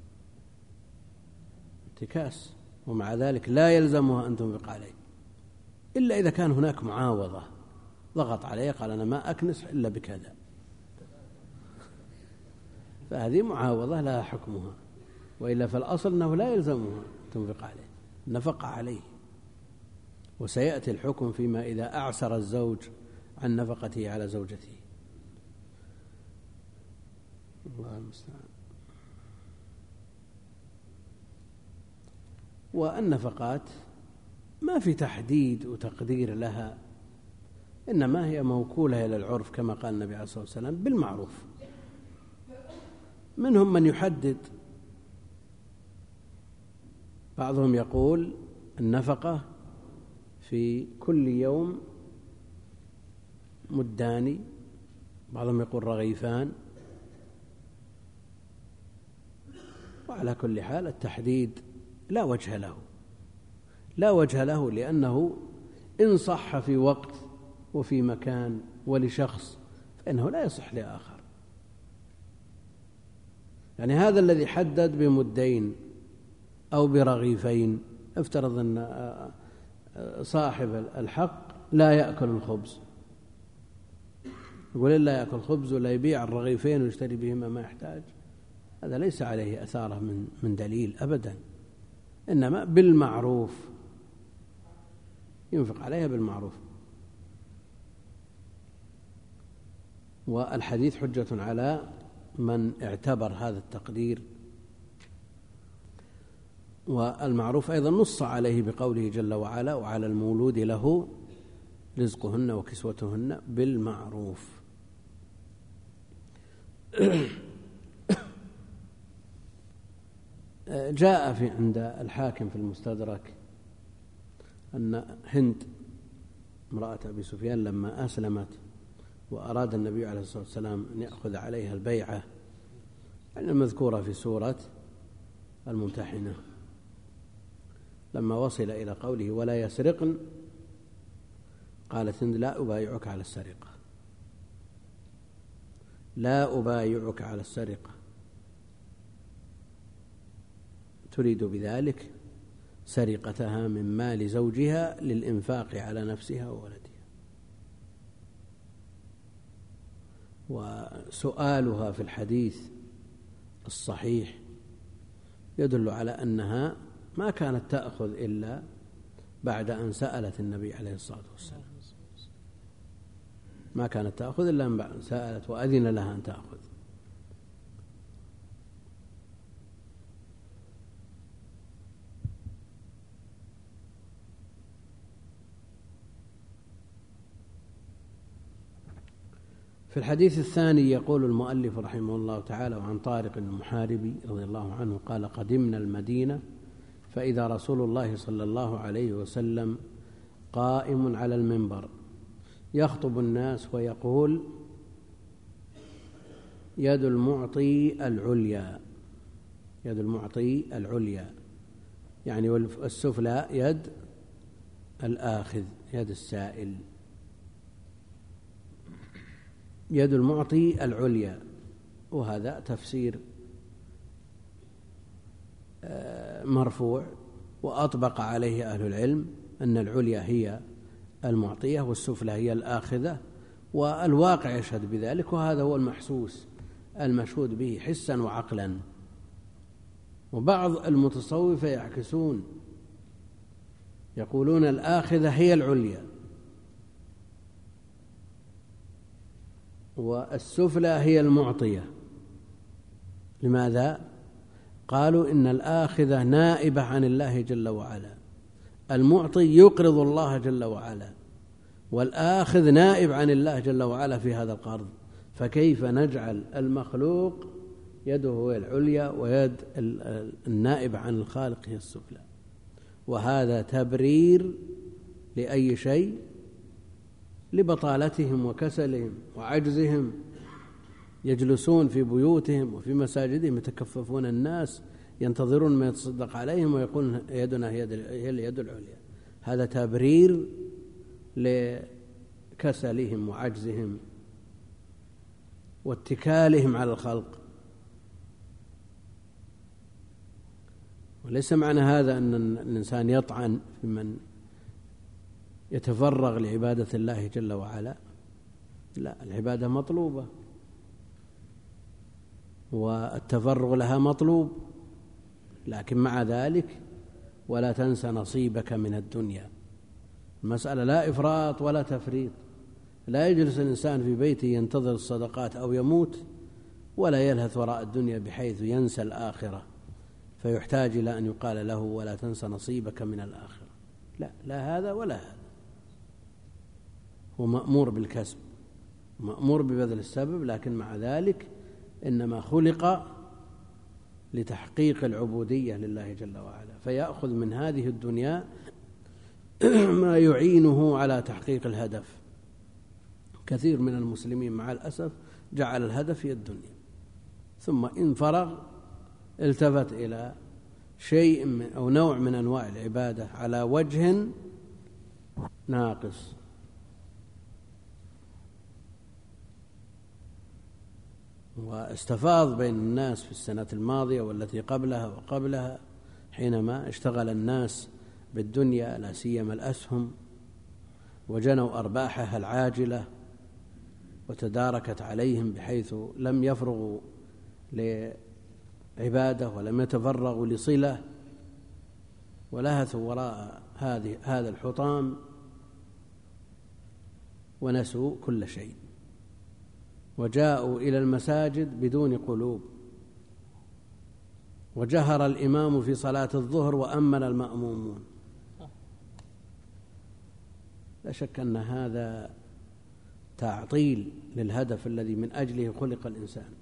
انتكاس. ومع ذلك لا يلزمها أن تنفق عليه، إلا إذا كان هناك معاوضة، ضغط عليه قال أنا ما أكنس إلا بكذا، فهذه معاوضة لها حكمها، وإلا فالأصل أنه لا يلزمها تنفق عليه، نفق عليه. وسيأتي الحكم فيما إذا أعسر الزوج عن نفقته على زوجته. الله المستعان. والنفقات ما في تحديد وتقدير لها، إنما هي موكولة إلى العرف كما قال النبي عليه الصلاة والسلام بالمعروف. منهم من يحدد، بعضهم يقول النفقة في كل يوم مدان، بعضهم يقول رغيفان، وعلى كل حال التحديد لا وجه له، لا وجه له، لأنه إن صح في وقت وفي مكان ولشخص فإنه لا يصح لآخر. يعني هذا الذي حدد بمدين أو برغيفين، افترض أن صاحب الحق لا يأكل الخبز، يقول لا يأكل خبز ولا يبيع الرغيفين ويشتري بهما ما يحتاج، هذا ليس عليه أثاره من من دليل أبدا، إنما بالمعروف ينفق عليها بالمعروف. والحديث حجة على من اعتبر هذا التقدير. والمعروف أيضا نص عليه بقوله جل وعلا: وعلى المولود له رزقهن وكسوتهن بالمعروف. جاء في عند الحاكم في المستدرك أن هند امرأة أبي سفيان لما أسلمت وأراد النبي عليه الصلاة والسلام أن يأخذ عليها البيعة المذكورة في سورة الممتحنة، لما وصل إلى قوله ولا يسرقن قالت هند: لا أبايعك على السرقة، لا أبايعك على السرقة، تريد بذلك سرقتها من مال زوجها للإنفاق على نفسها وولدها. وسؤالها في الحديث الصحيح يدل على أنها ما كانت تأخذ إلا بعد أن سألت النبي عليه الصلاة والسلام، ما كانت تأخذ إلا أن سألت وأذن لها أن تأخذ. في الحديث الثاني يقول المؤلف رحمه الله تعالى: وعن طارق المحاربي رضي الله عنه قال: قدمنا المدينة فإذا رسول الله صلى الله عليه وسلم قائم على المنبر يخطب الناس ويقول: يد المعطي العليا، يد المعطي العليا، يعني والسفلى يد الآخذ، يد السائل، يد المعطي العليا. وهذا تفسير مرفوع، وأطبق عليه أهل العلم أن العليا هي المعطية والسفلى هي الآخذة، والواقع يشهد بذلك، وهذا هو المحسوس المشهود به حسا وعقلا. وبعض المتصوفة يعكسون، يقولون الآخذة هي العليا والسفلى هي المعطية. لماذا؟ قالوا إن الآخذة نائبة عن الله جل وعلا، المعطي يقرض الله جل وعلا، والآخذ نائب عن الله جل وعلا في هذا القرض، فكيف نجعل المخلوق يده هي العليا ويد النائب عن الخالق هي السفلى؟ وهذا تبرير لأي شيء؟ لبطالتهم وكسلهم وعجزهم، يجلسون في بيوتهم وفي مساجدهم يتكففون الناس، ينتظرون ما يتصدق عليهم ويقولون يدنا هي اليد العليا. هذا تبرير لكسلهم وعجزهم واتكالهم على الخلق. وليس معنى هذا أن الإنسان يطعن في من يتفرغ لعبادة الله جل وعلا، لا، العبادة مطلوبة والتفرغ لها مطلوب، لكن مع ذلك ولا تنس نصيبك من الدنيا. المسألة لا إفراط ولا تفريط، لا يجلس الإنسان في بيته ينتظر الصدقات أو يموت ولا يلهث وراء الدنيا بحيث ينسى الآخرة فيحتاج إلى أن يقال له ولا تنس نصيبك من الآخرة. لا، لا هذا ولا هذا. هو مأمور بالكسب، مأمور ببذل السبب، لكن مع ذلك إنما خلق لتحقيق العبودية لله جل وعلا، فيأخذ من هذه الدنيا ما يعينه على تحقيق الهدف. كثير من المسلمين مع الأسف جعل الهدف هي الدنيا، ثم إن فرغ التفت إلى شيء من أو نوع من أنواع العبادة على وجه ناقص. واستفاض بين الناس في السنة الماضية والتي قبلها وقبلها حينما اشتغل الناس بالدنيا لا سيما الأسهم وجنوا أرباحها العاجلة وتداركت عليهم بحيث لم يفرغوا لعبادة ولم يتفرغوا لصلة ولهثوا وراء هذه هذا الحطام ونسوا كل شيء وجاءوا إلى المساجد بدون قلوب، وجهر الإمام في صلاة الظهر وأمن المأمومون. لا شك أن هذا تعطيل للهدف الذي من أجله خلق الإنسان.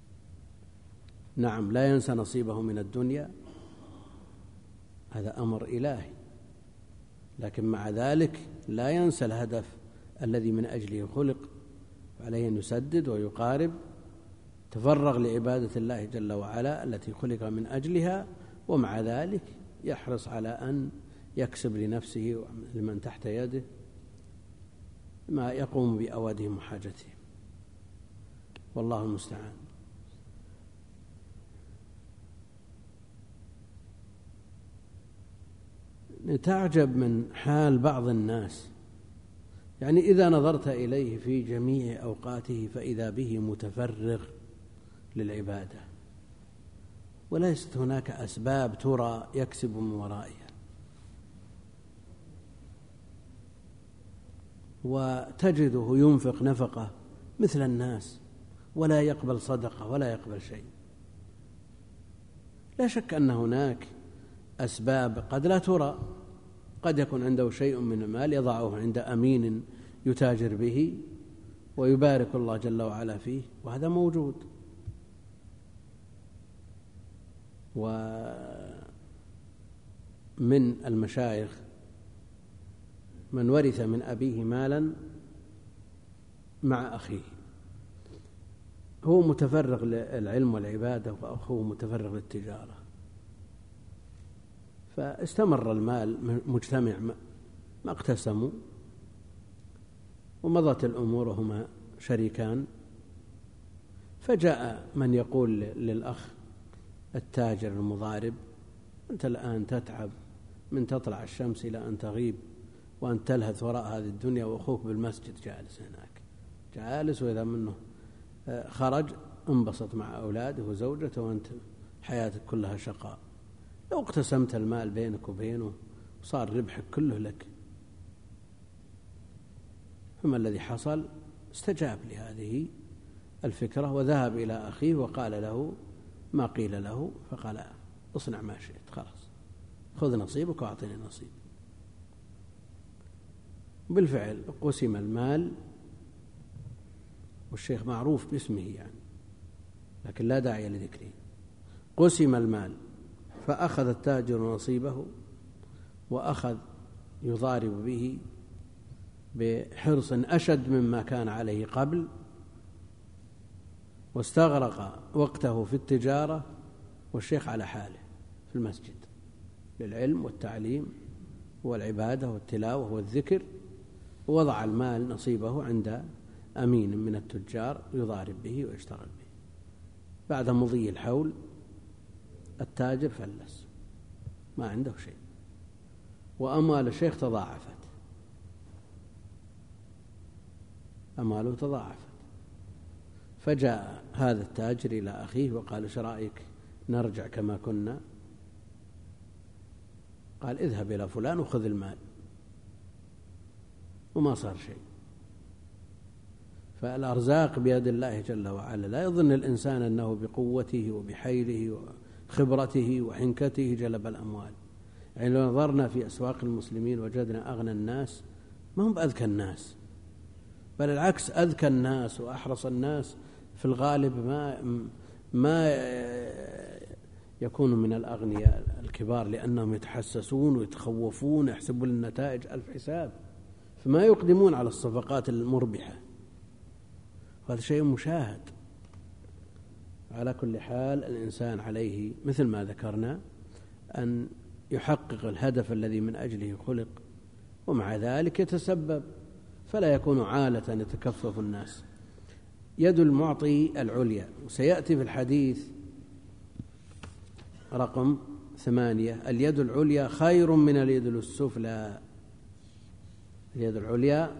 نعم لا ينسى نصيبه من الدنيا، هذا أمر إلهي، لكن مع ذلك لا ينسى الهدف الذي من أجله خلق، عليه أن يسدد ويقارب، تفرغ لعبادة الله جل وعلا التي خلق من أجلها، ومع ذلك يحرص على أن يكسب لنفسه لمن تحت يده ما يقوم بأوادهم وحاجتهم، والله المستعان. تعجب من حال بعض الناس، يعني إذا نظرت إليه في جميع أوقاته فإذا به متفرغ للعبادة، وليست هناك أسباب ترى يكسب من ورائها، وتجده ينفق نفقة مثل الناس ولا يقبل صدقة ولا يقبل شيء. لا شك أن هناك أسباب قد لا ترى، قد يكون عنده شيء من المال يضعه عند أمين يتاجر به ويبارك الله جل وعلا فيه، وهذا موجود. ومن المشايخ من ورث من أبيه مالا مع أخيه، هو متفرغ للعلم والعبادة وأخوه متفرغ للتجارة، فاستمر المال مجتمع ما اقتسموا ومضت الأمور وهما شريكان. فجاء من يقول للأخ التاجر المضارب: أنت الآن تتعب من تطلع الشمس إلى أن تغيب وأن تلهث وراء هذه الدنيا، وأخوك بالمسجد جالس هناك جالس، وإذا منه خرج انبسط مع أولاده وزوجته وأنت حياتك كلها شقاء. لو اقتسمت المال بينك وبينه وصار ربحك كله لك. فما الذي حصل؟ استجاب لهذه الفكرة وذهب إلى أخيه وقال له ما قيل له، فقال: اصنع ما شئت، خلاص خذ نصيبك وأعطني نصيب. بالفعل قسم المال، والشيخ معروف باسمه يعني، لكن لا داعي لذكره. قسم المال فأخذ التاجر نصيبه، وأخذ يضارب به بحرص أشد مما كان عليه قبل، واستغرق وقته في التجارة والشيخ على حاله في المسجد للعلم والتعليم والعبادة والتلاوة والذكر، ووضع المال نصيبه عند أمين من التجار يضارب به ويشتغل به. بعد مضي الحول التاجر فلس، ما عنده شيء، وأموال الشيخ تضاعفت، أمواله تضاعفت. فجاء هذا التاجر إلى أخيه وقال: ايش رأيك نرجع كما كنا؟ قال: اذهب إلى فلان وخذ المال، وما صار شيء. فالأرزاق بيد الله جل وعلا، لا يظن الإنسان أنه بقوته وبحيله وخبرته وحنكته جلب الأموال. يعني لو نظرنا في أسواق المسلمين وجدنا أغنى الناس ما هم بأذكى الناس، بل العكس، أذكى الناس وأحرص الناس في الغالب ما ما يكون من الأغنياء الكبار، لأنهم يتحسسون ويتخوفون ويحسبون النتائج ألف حساب، فما يقدمون على الصفقات المربحة. هذا شيء مشاهد. على كل حال الإنسان عليه مثل ما ذكرنا أن يحقق الهدف الذي من أجله خلق ومع ذلك يتسبب، فلا يكون عالة يتكفف الناس. يد المعطي العليا، وسيأتي في الحديث رقم ثمانية: اليد العليا خير من اليد السفلى. اليد العليا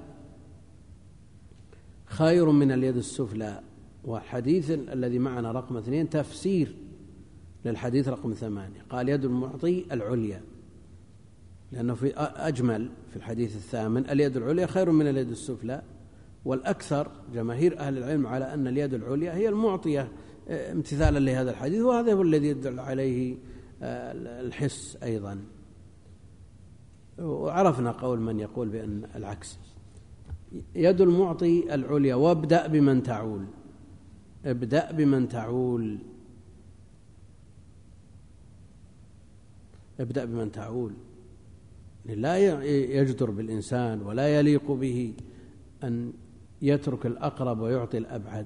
خير من اليد السفلى. والحديث الذي معنا رقم اثنين تفسير للحديث رقم ثمانية، قال يد المعطي العليا، لأنه في أجمل في الحديث الثامن اليد العليا خير من اليد السفلى. والأكثر جماهير أهل العلم على أن اليد العليا هي المعطية امتثالا لهذا الحديث، وهذا هو الذي يدل عليه الحس أيضا. وعرفنا قول من يقول بأن العكس. يد المعطي العليا. وابدأ بمن تعول. ابدأ بمن تعول. ابدأ بمن تعول. لا يجدر بالإنسان ولا يليق به أن يترك الأقرب ويعطي الأبعد.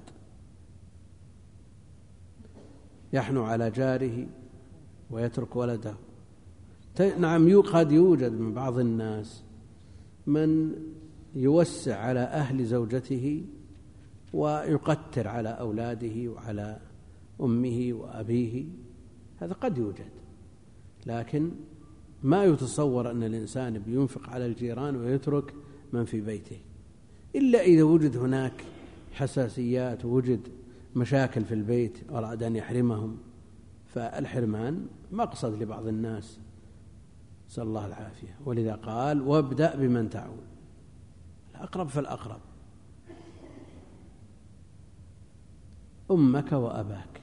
يحنو على جاره ويترك ولده. نعم، قد يوجد من بعض الناس من يوسع على أهل زوجته ويقتر على أولاده وعلى أمه وأبيه، هذا قد يوجد، لكن ما يتصور أن الإنسان بينفق على الجيران ويترك من في بيته، إلا إذا وجد هناك حساسيات ووجد مشاكل في البيت وأراد أن يحرمهم، فالحرمان مقصد لبعض الناس، نسأل الله العافية. ولذا قال وابدأ بمن تعول. الأقرب فالأقرب، أمك وأباك،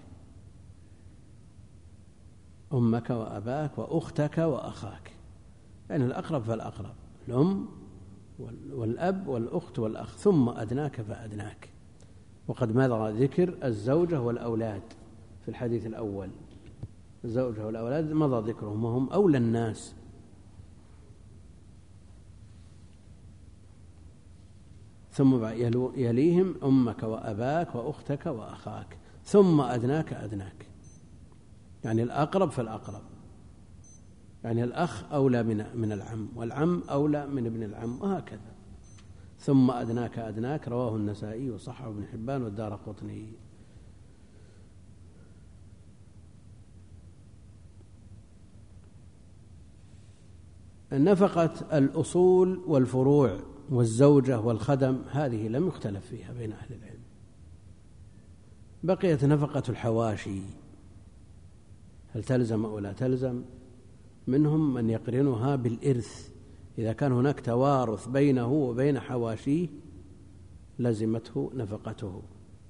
أمك وأباك وأختك وأخاك، يعني الأقرب فالأقرب، الأم والأب والأخت والأخ، ثم أدناك فأدناك. وقد مر ذكر الزوجة والأولاد في الحديث الأول، الزوجة والأولاد مضى ذكرهم وهم أولى الناس. ثم يليهم أمك وأباك وأختك وأخاك، ثم أدناك أدناك، يعني الأقرب فالأقرب، يعني الأخ أولى من من العم، والعم أولى من ابن العم، وهكذا. ثم أدناك أدناك، رواه النسائي وصححه ابن حبان والدارقطني. نفقة الأصول والفروع والزوجة والخدم هذه لم يختلف فيها بين أهل العلم. بقيت نفقة الحواشي، هل تلزم أو لا تلزم؟ منهم من يقرنها بالإرث، إذا كان هناك توارث بينه وبين حواشيه لزمته نفقته،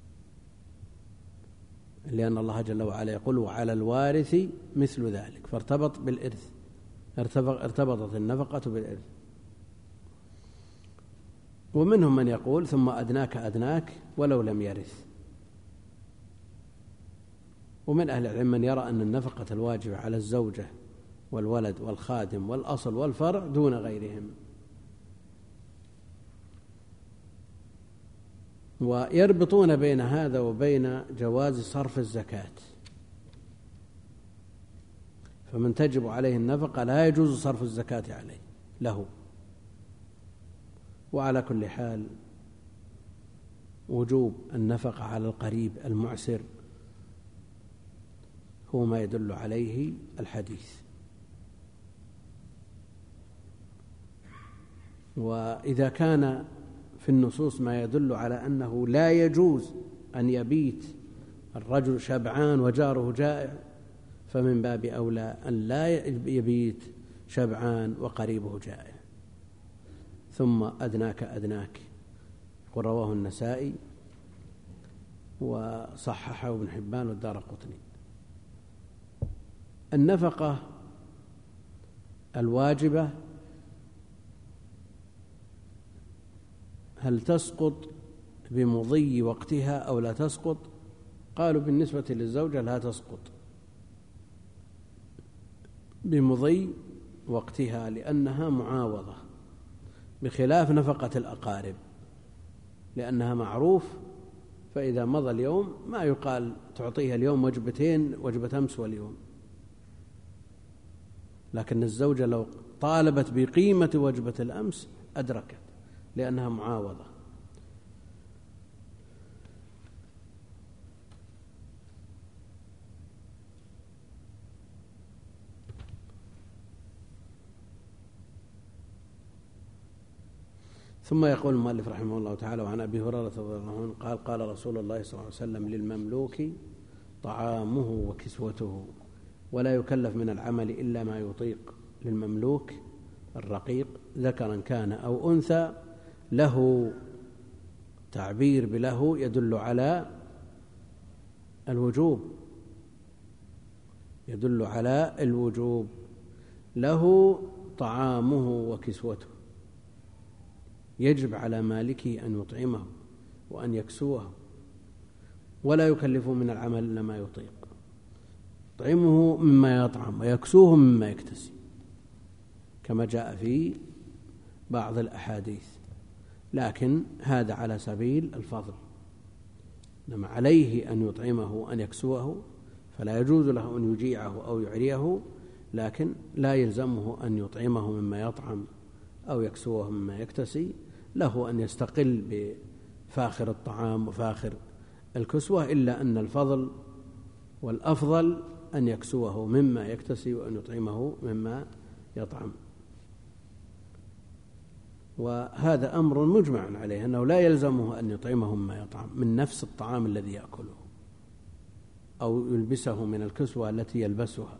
لأن الله جل وعلا يقول وعلى الوارث مثل ذلك، فارتبط بالإرث، ارتبطت النفقة بالإرث. ومنهم من يقول ثم أدناك أدناك ولو لم يرث. ومن أهل العلم من يرى أن النفقة الواجبة على الزوجة والولد والخادم والأصل والفرع دون غيرهم. ويربطون بين هذا وبين جواز صرف الزكاة، فمن تجب عليه النفقة لا يجوز صرف الزكاة عليه له. وعلى كل حال وجوب النفقة على القريب المعسر هو ما يدل عليه الحديث. وإذا كان في النصوص ما يدل على أنه لا يجوز أن يبيت الرجل شبعان وجاره جائع، فمن باب أولى أن لا يبيت شبعان وقريبه جائع. ثم أدناك أدناك، ورواه النسائي وصححه ابن حبان والدارقطني. النفقة الواجبة هل تسقط بمضي وقتها أو لا تسقط؟ قالوا بالنسبة للزوجة لا تسقط بمضي وقتها لأنها معاوضة، بخلاف نفقة الأقارب لأنها معروف، فإذا مضى اليوم ما يقال تعطيها اليوم وجبتين، وجبة أمس واليوم، لكن الزوجة لو طالبت بقيمة وجبة الأمس أدركت، لأنها معاوضة. ثم يقول المؤلف رحمه الله تعالى: وعن أبي هريرة رضي الله عنه قال: قال رسول الله صلى الله عليه وسلم: للمملوك طعامه وكسوته ولا يكلف من العمل إلا ما يطيق. للمملوك الرقيق ذكرا كان أو أنثى، له تعبير بله يدل على الوجوب، يدل على الوجوب. له طعامه وكسوته، يجب على مالكه أن يطعمه وأن يكسوه، ولا يكلف من العمل إلا ما يطيق. يطعمه مما يطعم ويكسوه مما يكتسي، كما جاء في بعض الأحاديث، لكن هذا على سبيل الفضل. إنما عليه أن يطعمه وأن يكسوه، فلا يجوز له أن يجيعه أو يعريه، لكن لا يلزمه أن يطعمه مما يطعم أو يكسوه مما يكتسي. له أن يستقل بفاخر الطعام وفاخر الكسوة، إلا أن الفضل والأفضل أن يكسوه مما يكتسي وأن يطعمه مما يطعم. وهذا أمر مجمع عليه، أنه لا يلزمه أن يطعمه مما يطعم من نفس الطعام الذي يأكله، أو يلبسه من الكسوة التي يلبسها،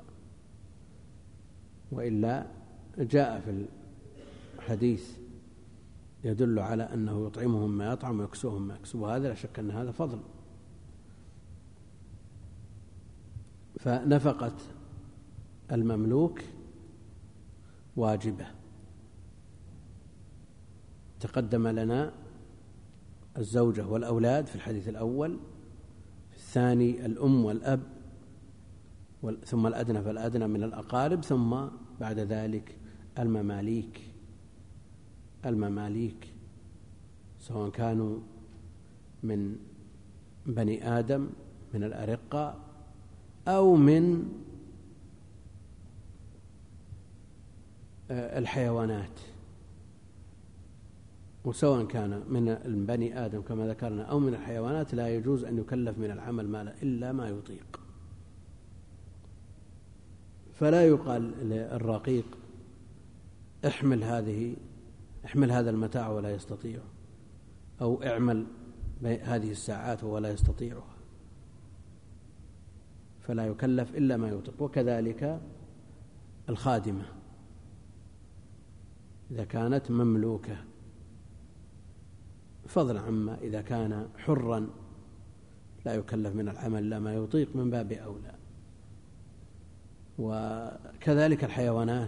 وإلا جاء في الحديث يدل على أنه يطعمهم ما يطعم ويكسوهم ما يكسو، وهذا لا شك أن هذا فضل. فنفقة المملوك واجبة. تقدم لنا الزوجة والأولاد في الحديث الأول، في الثاني الأم والأب، ثم الأدنى فالأدنى من الأقارب، ثم بعد ذلك المماليك المماليك سواء كانوا من بني آدم من الأرقة أو من الحيوانات. وسواء كان من بني آدم كما ذكرنا أو من الحيوانات، لا يجوز أن يكلف من العمل ما إلا ما يطيق. فلا يقال للرقيق احمل هذه احمل هذا المتاع ولا يستطيع، أو اعمل هذه الساعات ولا يستطيعها، فلا يكلف إلا ما يطيق. وكذلك الخادمة إذا كانت مملوكة، فضلا عما إذا كان حرا لا يكلف من العمل لا ما يطيق، من باب أولى. وكذلك الحيوانات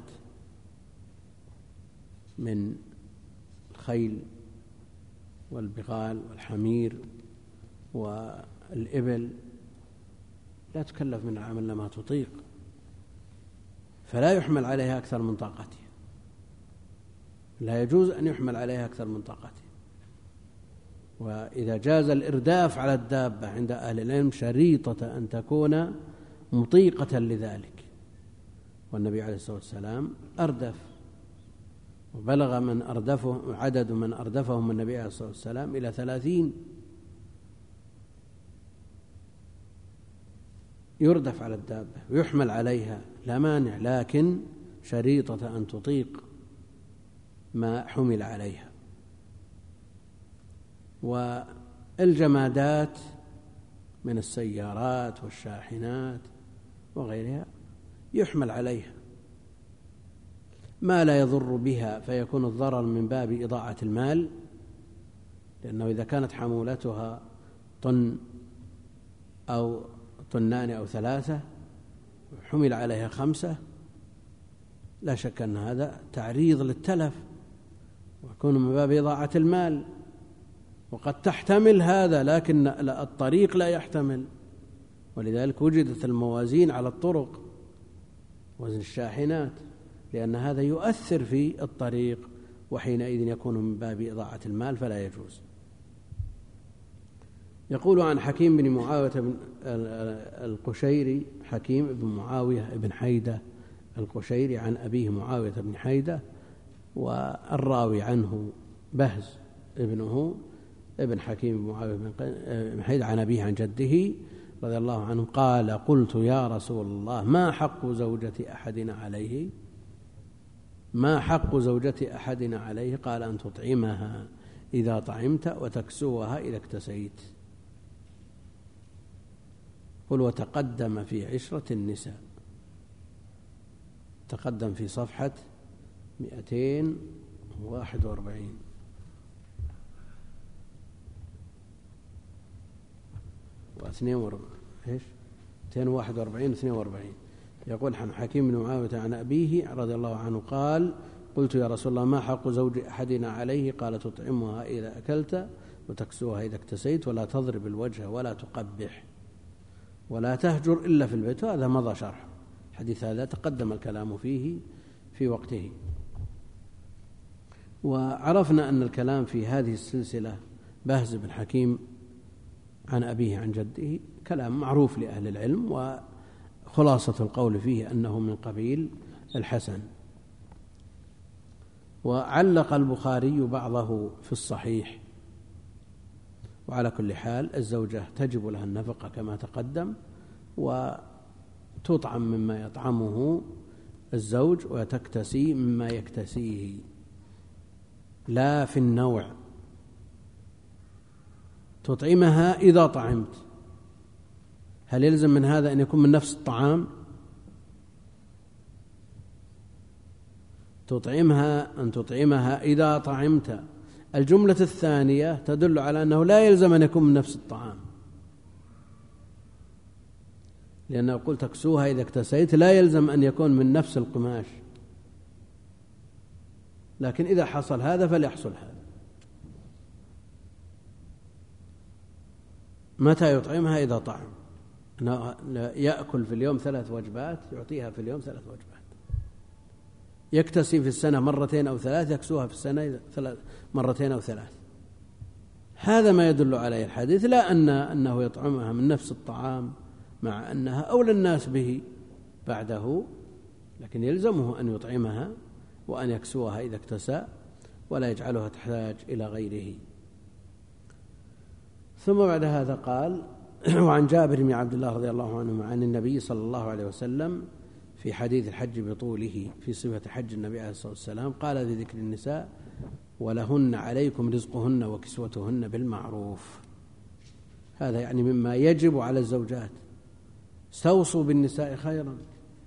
من الخيل والبغال والحمير والإبل لا تكلف من العمل لما تطيق، فلا يحمل عليها أكثر من طاقته، لا يجوز أن يحمل عليها أكثر من طاقته. وإذا جاز الإرداف على الدابة عند أهل العلم شريطة أن تكون مطيقة لذلك، والنبي عليه الصلاة والسلام أردف، وبلغ من أردفه عدد من أردفهم النبي عليه الصلاة والسلام إلى ثلاثين يردف على الدابة ويحمل عليها لا مانع، لكن شريطة أن تطيق ما حمل عليها. والجمادات من السيارات والشاحنات وغيرها يحمل عليها ما لا يضر بها، فيكون الضرر من باب إضاعة المال، لأنه إذا كانت حمولتها طن أو طنان أو ثلاثة حمل عليها خمسة، لا شك أن هذا تعريض للتلف ويكون من باب إضاعة المال. وقد تحتمل هذا لكن الطريق لا يحتمل، ولذلك وجدت الموازين على الطرق، وزن الشاحنات، لأن هذا يؤثر في الطريق، وحينئذ يكون من باب إضاعة المال فلا يجوز. يقول عن حكيم بن معاوية بن القشيري، حكيم بن معاوية بن حيدة القشيري عن أبيه معاوية بن حيدة، والراوي عنه بهز ابنه ابن حكيم بن معاوية بن حيدة عن أبيه عن جده رضي الله عنه قال: قلت يا رسول الله ما حق زوجة أحدنا عليه؟ ما حق زوجة أحدنا عليه؟ قال: أن تطعمها إذا طعمت وتكسوها إذا اكتسيت. قل وتقدم في عشرة النساء، تقدم في صفحة مئتين وواحد وأربعين. واثنين واربعين ايش؟ مئتين وواحد وأربعين واثنين وأربعين. يقول عن حكيم بن معاوية عن أبيه رضي الله عنه قال: قلت يا رسول الله ما حق زوج أحدنا عليه؟ قال: تطعمها إذا أكلت وتكسوها إذا اكتسيت، ولا تضرب الوجه ولا تقبح ولا تهجر إلا في البيت. هذا مضى شرح الحديث، هذا تقدم الكلام فيه في وقته. وعرفنا أن الكلام في هذه السلسلة بهز بن حكيم عن أبيه عن جده كلام معروف لأهل العلم، وخلاصة القول فيه أنه من قبيل الحسن. وعلق البخاري بعضه في الصحيح. وعلى كل حال الزوجة تجب لها النفقة كما تقدم، وتطعم مما يطعمه الزوج وتكتسي مما يكتسيه، لا في النوع. تطعمها إذا طعمت، هل يلزم من هذا أن يكون من نفس الطعام؟ تطعمها أن تطعمها إذا طعمت. الجملة الثانية تدل على أنه لا يلزم أن يكون من نفس الطعام، لأنه قلت تكسوها إذا اكتسيت، لا يلزم أن يكون من نفس القماش، لكن إذا حصل هذا فليحصل هذا. متى يطعمها؟ إذا طعم. يأكل في اليوم ثلاث وجبات، يعطيها في اليوم ثلاث وجبات. يكتسي في السنة مرتين أو ثلاث، يكسوها في السنة مرتين أو ثلاث. هذا ما يدل عليه الحديث، لا أن أنه يطعمها من نفس الطعام مع أنها أولى الناس به بعده، لكن يلزمه أن يطعمها وأن يكسوها إذا اكتسى، ولا يجعلها تحتاج إلى غيره. ثم بعد هذا قال: وعن جابر بن عبد الله رضي الله عنه عن النبي صلى الله عليه وسلم في حديث الحج بطوله في صفة حج النبي عليه الصلاة والسلام قال في ذكر النساء: ولهن عليكم رزقهن وكسوتهن بالمعروف. هذا يعني مما يجب على الزوجات. استوصوا بالنساء خيرا،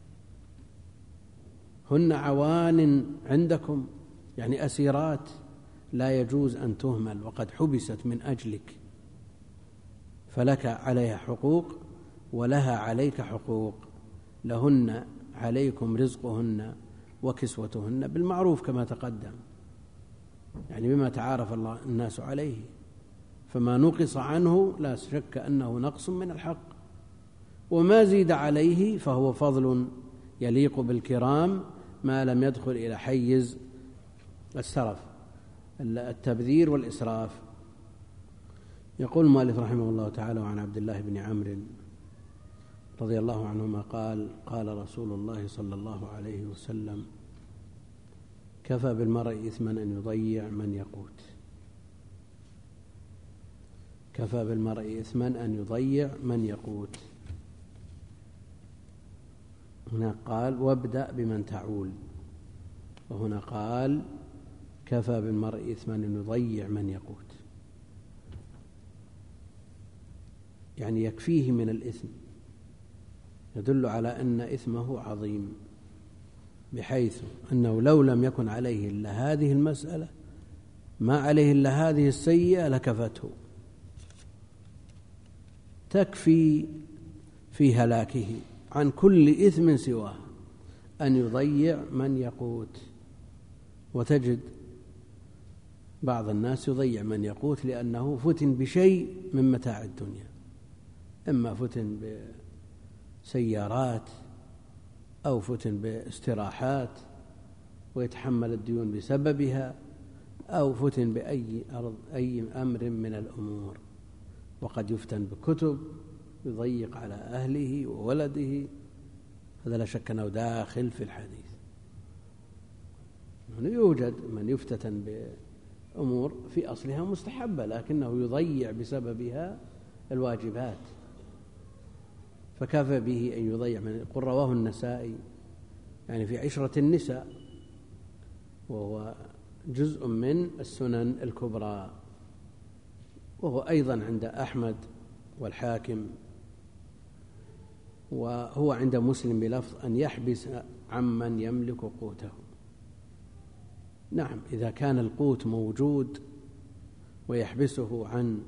هن عوان عندكم، يعني أسيرات لا يجوز أن تهمل، وقد حبست من أجلك، فلك عليها حقوق ولها عليك حقوق. لهن عليكم رزقهن وكسوتهن بالمعروف كما تقدم، يعني بما تعارف الله الناس عليه، فما نقص عنه لا شك أنه نقص من الحق، وما زيد عليه فهو فضل يليق بالكرام ما لم يدخل إلى حيز السرف التبذير والإسراف. يقول المؤلف رحمه الله تعالى: وعن عبد الله بن عمرو رضي الله عنهما قال: قال رسول الله صلى الله عليه وسلم: كفى بالمرء إثما أن يضيع من يقوت. كفى بالمرء إثما أن يضيع من يقوت. هنا قال: وابدأ بمن تعول، وهنا قال: كفى بالمرء إثما أن يضيع من يقوت، يعني يكفيه من الإثم، يدل على أن إثمه عظيم، بحيث أنه لو لم يكن عليه إلا هذه المسألة ما عليه إلا هذه السيئة لكفته، تكفي في هلاكه عن كل إثم سواه أن يضيع من يقوت. وتجد بعض الناس يضيع من يقوت لأنه فتن بشيء من متاع الدنيا، إما فتن بسيارات أو فتن باستراحات ويتحمل الديون بسببها، أو فتن بأي أرض أي أمر من الأمور، وقد يفتن بكتب يضيق على أهله وولده، هذا لا شك أنه داخل في الحديث. يوجد من يفتتن بأمور في أصلها مستحبة لكنه يضيع بسببها الواجبات، فكفى به أن يضيع. من يقول رواه النسائي يعني في عشرة النساء، وهو جزء من السنن الكبرى، وهو أيضا عند أحمد والحاكم، وهو عند مسلم بلفظ أن يحبس عمن يملك قوته. نعم، إذا كان القوت موجود ويحبسه عن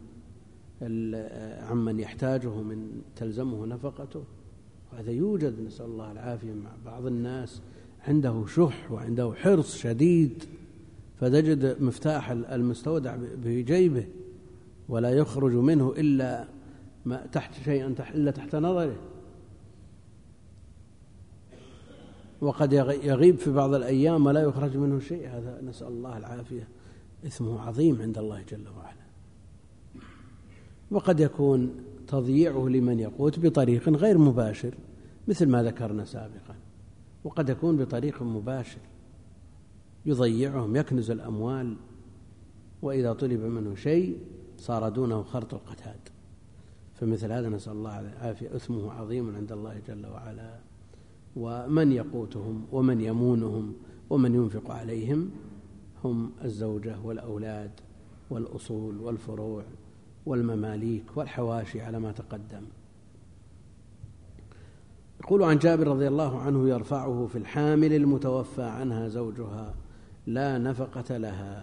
عمن يحتاجه من تلزمه نفقته، وهذا يوجد نسأل الله العافية مع بعض الناس عنده شح وعنده حرص شديد، فتجد مفتاح المستودع بجيبه ولا يخرج منه إلا ما تحت شيئا إلا تحت نظره، وقد يغيب في بعض الأيام ولا يخرج منه شيء. هذا نسأل الله العافية إثمه عظيم عند الله جل وعلا. وقد يكون تضييعه لمن يقوت بطريق غير مباشر مثل ما ذكرنا سابقا، وقد يكون بطريق مباشر يضيعهم، يكنز الأموال، وإذا طلب منه شيء صار دونه خرط القتاد. فمثل هذا نسأل الله العافية إثمه عظيم عند الله جل وعلا. ومن يقوتهم ومن يمونهم ومن ينفق عليهم هم الزوجة والأولاد والأصول والفروع والمماليك والحواشي على ما تقدم. يقول عن جابر رضي الله عنه يرفعه في الحامل المتوفى عنها زوجها لا نفقة لها.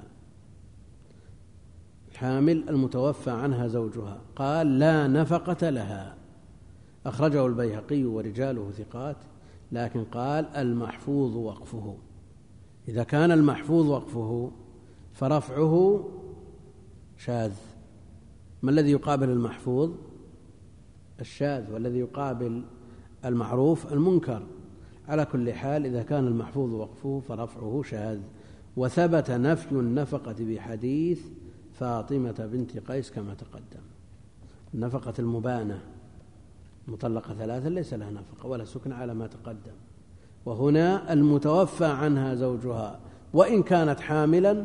الحامل المتوفى عنها زوجها قال لا نفقة لها، أخرجه البيهقي ورجاله ثقات، لكن قال المحفوظ وقفه. إذا كان المحفوظ وقفه فرفعه شاذ. ما الذي يقابل المحفوظ؟ الشاذ، والذي يقابل المعروف المنكر. على كل حال إذا كان المحفوظ وقفه فرفعه شاذ. وثبت نفي النفقة بحديث فاطمة بنت قيس كما تقدم. النفقة المبانة مطلقة ثلاثا ليس لها نفقة ولا سكن على ما تقدم. وهنا المتوفى عنها زوجها وإن كانت حاملا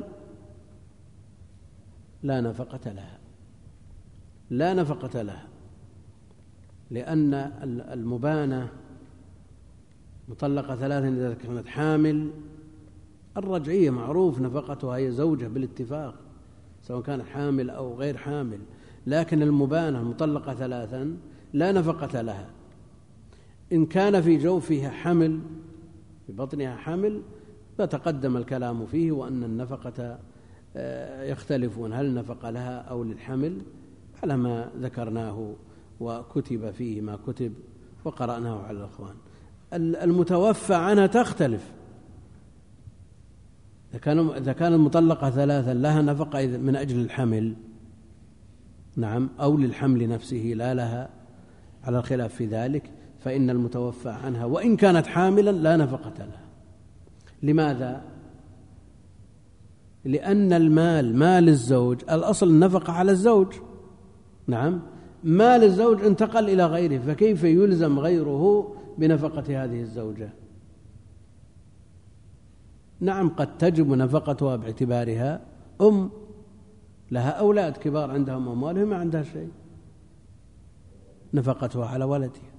لا نفقة لها، لا نفقة لها، لأن المبانة مطلقة ثلاثا إذا كانت حامل الرجعية معروف نفقتها هي زوجة بالاتفاق سواء كانت حامل أو غير حامل، لكن المبانة المطلقة ثلاثا لا نفقة لها. إن كان في جوفها حمل، في بطنها حمل، فتقدم الكلام فيه وأن النفقة يختلفون هل نفقة لها أو للحمل على ما ذكرناه وكتب فيه ما كتب وقرأناه على الأخوان. المتوفى عنها تختلف، إذا كان المطلقة ثلاثا لها نفقة من أجل الحمل نعم أو للحمل نفسه لا لها على الخلاف في ذلك، فإن المتوفى عنها وإن كانت حاملا لا نفقة لها. لماذا؟ لأن المال مال الزوج الأصل النفقة على الزوج، نعم مال الزوج انتقل إلى غيره، فكيف يلزم غيره بنفقة هذه الزوجة؟ نعم قد تجب نفقتها باعتبارها أم لها أولاد كبار عندهم أموالهم ما عندها شيء، نفقتها على ولدها.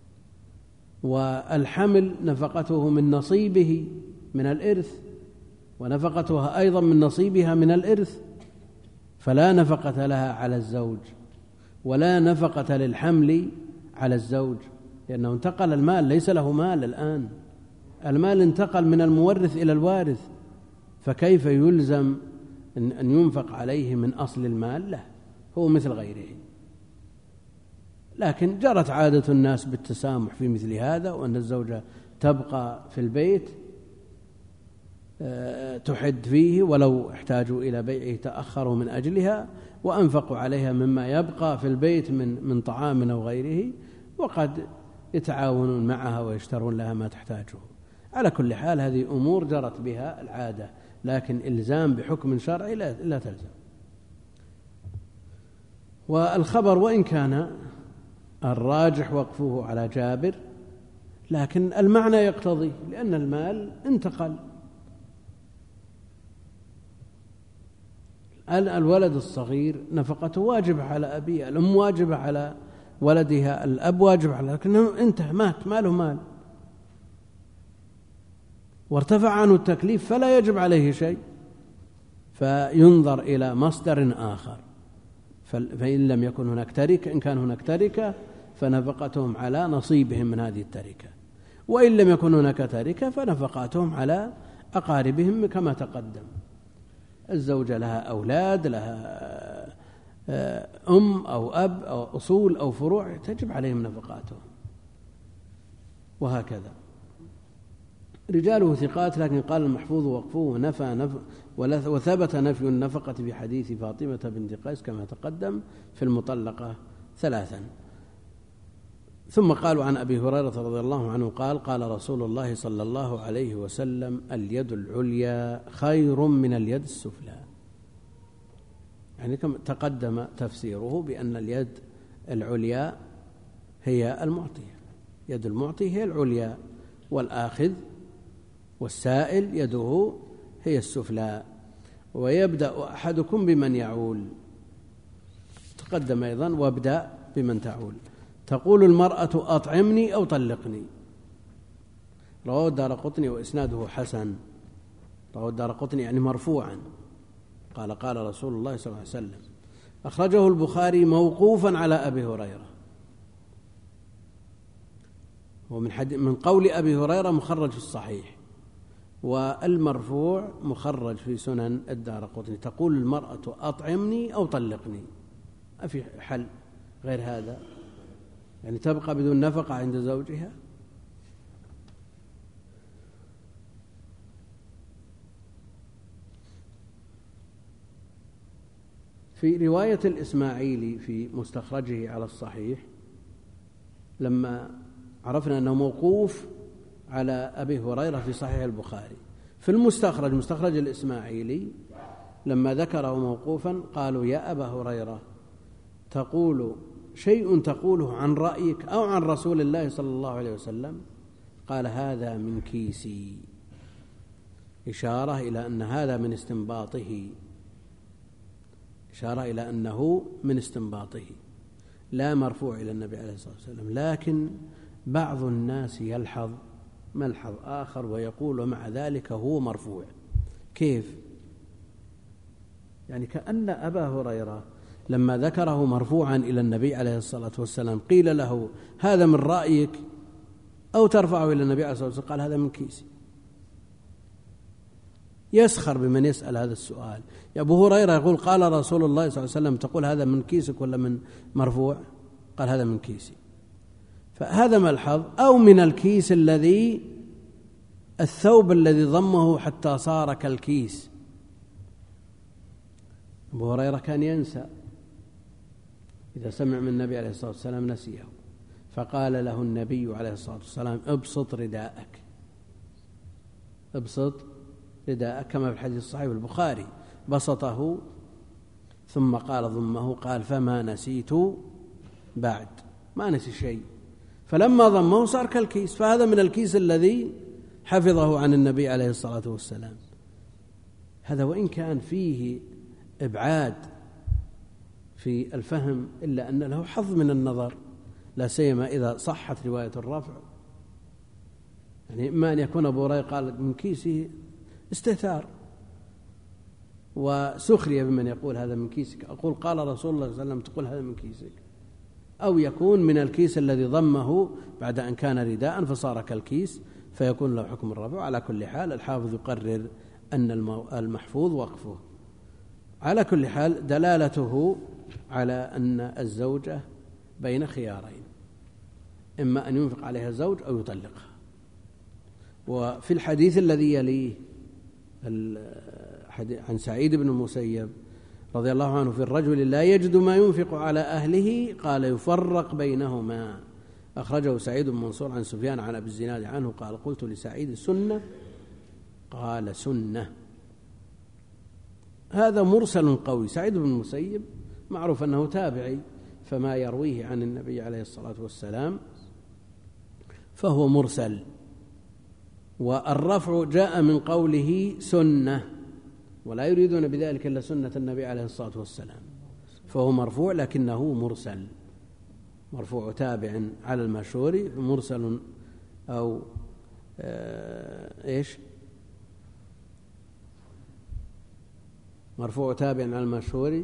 والحمل نفقته من نصيبه من الإرث، ونفقتها أيضا من نصيبها من الإرث، فلا نفقة لها على الزوج ولا نفقة للحمل على الزوج، لأنه انتقل المال، ليس له مال الآن، المال انتقل من المورث إلى الوارث، فكيف يلزم أن ينفق عليه من أصل المال؟ لا، هو مثل غيره. لكن جرت عادة الناس بالتسامح في مثل هذا، وأن الزوجة تبقى في البيت تحد فيه، ولو احتاجوا إلى بيعه تأخروا من أجلها وأنفقوا عليها مما يبقى في البيت من من طعام أو غيره، وقد يتعاونون معها ويشترون لها ما تحتاجه. على كل حال هذه أمور جرت بها العادة، لكن إلزام بحكم شرعي لا تلزم. والخبر وإن كان الراجح وقفه على جابر، لكن المعنى يقتضي، لأن المال انتقل. الولد الصغير نفقته واجبة على أبيه، الأم واجبة على ولدها، الأب واجب على، لكنه انتهى مات ماله مال وارتفع عنه التكليف فلا يجب عليه شيء، فينظر إلى مصدر آخر. فإن لم يكن هناك تركة، إن كان هناك تركة فنفقتهم على نصيبهم من هذه التركة، وإن لم يكن هناك تركة فنفقاتهم على أقاربهم كما تقدم. الزوجة لها أولاد، لها أم أو أب أو أصول أو فروع تجب عليهم نفقاتهم، وهكذا. رجاله ثقات، لكن قال المحفوظ وقفوه ونفى نف وثبت نفي النفقة في حديث فاطمة بنت قيس كما تقدم في المطلقة ثلاثا. ثم قالوا عن أبي هريرة رضي الله عنه قال قال رسول الله صلى الله عليه وسلم: اليد العليا خير من اليد السفلى. يعني كما تقدم تفسيره بأن اليد العليا هي المعطية، يد المعطي هي العليا، والآخذ والسائل يده هي السفلى. ويبدأ أحدكم بمن يعول، تقدم أيضا: وابدأ بمن تعول. تقول المرأة: أطعمني أو طلقني. رواه الدارقطني وإسناده حسن. رواه الدارقطني يعني مرفوعا، قال قال رسول الله صلى الله عليه وسلم. أخرجه البخاري موقوفا على أبي هريرة، ومن من قول أبي هريرة مخرج في الصحيح، والمرفوع مخرج في سنن الدارقطني. تقول المرأة: أطعمني أو طلقني. ما في حل غير هذا، يعني تبقى بدون نفقة عند زوجها. في رواية الإسماعيلي في مستخرجه على الصحيح، لما عرفنا أنه موقوف على أبي هريرة في صحيح البخاري، في المستخرج مستخرج الإسماعيلي لما ذكره موقوفا قالوا: يا أبا هريرة، تقول شيء تقوله عن رأيك أو عن رسول الله صلى الله عليه وسلم؟ قال: هذا من كيسي، إشارة إلى أن هذا من استنباطه، إشارة إلى أنه من استنباطه، لا مرفوع إلى النبي عليه الصلاة والسلام. لكن بعض الناس يلحظ ملحظ آخر ويقول مع ذلك هو مرفوع. كيف؟ يعني كأن أبا هريرة لما ذكره مرفوعا إلى النبي عليه الصلاة والسلام قيل له: هذا من رأيك أو ترفعه إلى النبي عليه الصلاة والسلام؟ قال: هذا من كيسي. يسخر بمن يسأل هذا السؤال. يا أبو هريرة يقول: قال رسول الله صلى الله عليه وسلم، تقول هذا من كيسك ولا من مرفوع؟ قال: هذا من كيسي. فهذا ملحظ. أو من الكيس الذي الثوب الذي ضمه حتى صار كالكيس. أبو هريرة كان ينسى، إذا سمع من النبي عليه الصلاة والسلام نسيه، فقال له النبي عليه الصلاة والسلام: ابسط رداءك، ابسط رداءك، كما في الحديث الصحيح البخاري. بسطه ثم قال ضمه، قال: فما نسيت بعد، ما نسي شيء. فلما ضمه صار كالكيس. فهذا من الكيس الذي حفظه عن النبي عليه الصلاة والسلام. هذا وإن كان فيه إبعاد في الفهم، إلا أن له حظ من النظر، لا سيما إذا صحت رواية الرفع. يعني إما أن يكون أبو هريرة قال من كيسه استهتار وسخرية بمن يقول هذا من كيسك، أقول قال رسول الله صلى الله عليه وسلم تقول هذا من كيسك، أو يكون من الكيس الذي ضمه بعد أن كان رداء فصار كالكيس فيكون له حكم الرفع. على كل حال الحافظ يقرر أن المحفوظ وقفه. على كل حال دلالته على أن الزوجة بين خيارين، إما أن ينفق عليها الزوج أو يطلقها. وفي الحديث الذي يليه عن سعيد بن المسيب رضي الله عنه في الرجل لا يجد ما ينفق على أهله قال: يفرق بينهما. أخرجه سعيد بن منصور عن سفيان عن أبي الزناد عنه قال: قلت لسعيد: سنة؟ قال: سنة. هذا مرسل قوي. سعيد بن المسيب معروف أنه تابعي، فما يرويه عن النبي عليه الصلاة والسلام فهو مرسل. والرفع جاء من قوله سنة، ولا يريدون بذلك إلا سنة النبي عليه الصلاة والسلام، فهو مرفوع لكنه مرسل، مرفوع تابع على المشهور، مرسل أو آه إيش مرفوع تابع على المشهور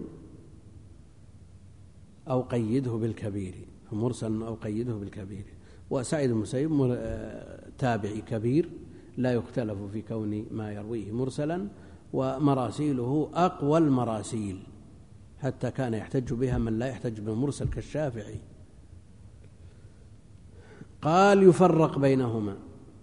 أو قيده بالكبير، مرسل أو قيده بالكبير. وسعيد المسيب تابعي كبير لا يختلف في كون ما يرويه مرسلا، ومراسيله أقوى المراسيل، حتى كان يحتج بها من لا يحتج بالمرسل كالشافعي. قال يفرق بينهما،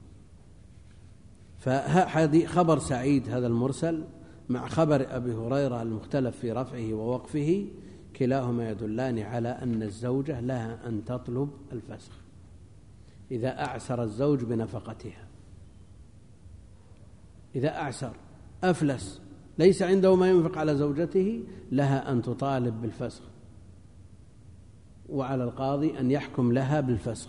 فخبر سعيد هذا المرسل مع خبر أبي هريرة المختلف في رفعه ووقفه كلاهما يدلان على أن الزوجة لها أن تطلب الفسخ إذا أعسر الزوج بنفقتها. إذا أعسر أفلس ليس عنده ما ينفق على زوجته لها أن تطالب بالفسخ، وعلى القاضي أن يحكم لها بالفسخ.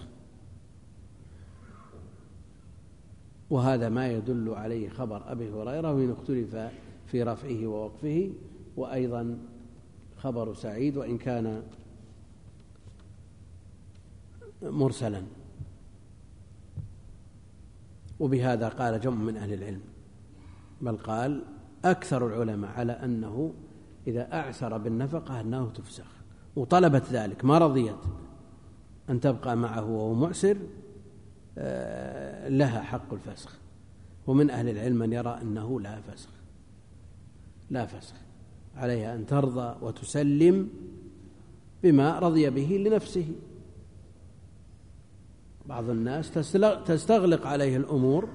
وهذا ما يدل عليه خبر أبي هريرة وإن اختلف في رفعه ووقفه، وأيضا خبر سعيد وإن كان مرسلا. وبهذا قال جمع من أهل العلم، بل قال أكثر العلماء على أنه إذا أعسر بالنفقة أنه تفسخ، وطلبت ذلك ما رضيت أن تبقى معه وهو معسر لها حق الفسخ. ومن أهل العلم من يرى أنه لا فسخ، لا فسخ عليها أن ترضى وتسلم بما رضي به لنفسه. بعض الناس تستغلق عليه الأمور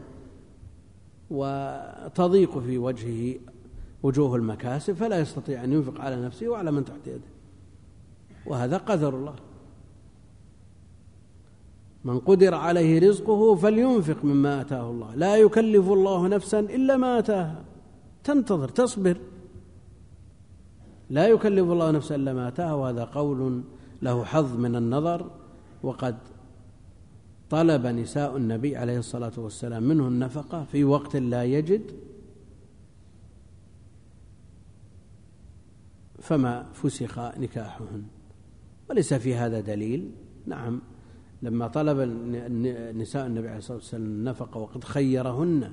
وتضيق في وجهه وجوه المكاسب، فلا يستطيع أن ينفق على نفسه وعلى من تحت يده، وهذا قدر الله. من قدر عليه رزقه فلينفق مما آتاه الله، لا يكلف الله نفسا إلا ما آتاها، تنتظر تصبر، لا يكلف الله نفسا إلا ما آتاها. وهذا قول له حظ من النظر، وقد طلب نساء النبي عليه الصلاة والسلام منه النفقة في وقت لا يجد، فما فسخ نكاحهن، وليس في هذا دليل. نعم، لما طلب نساء النبي عليه الصلاة والسلام النفقة وقد خيرهن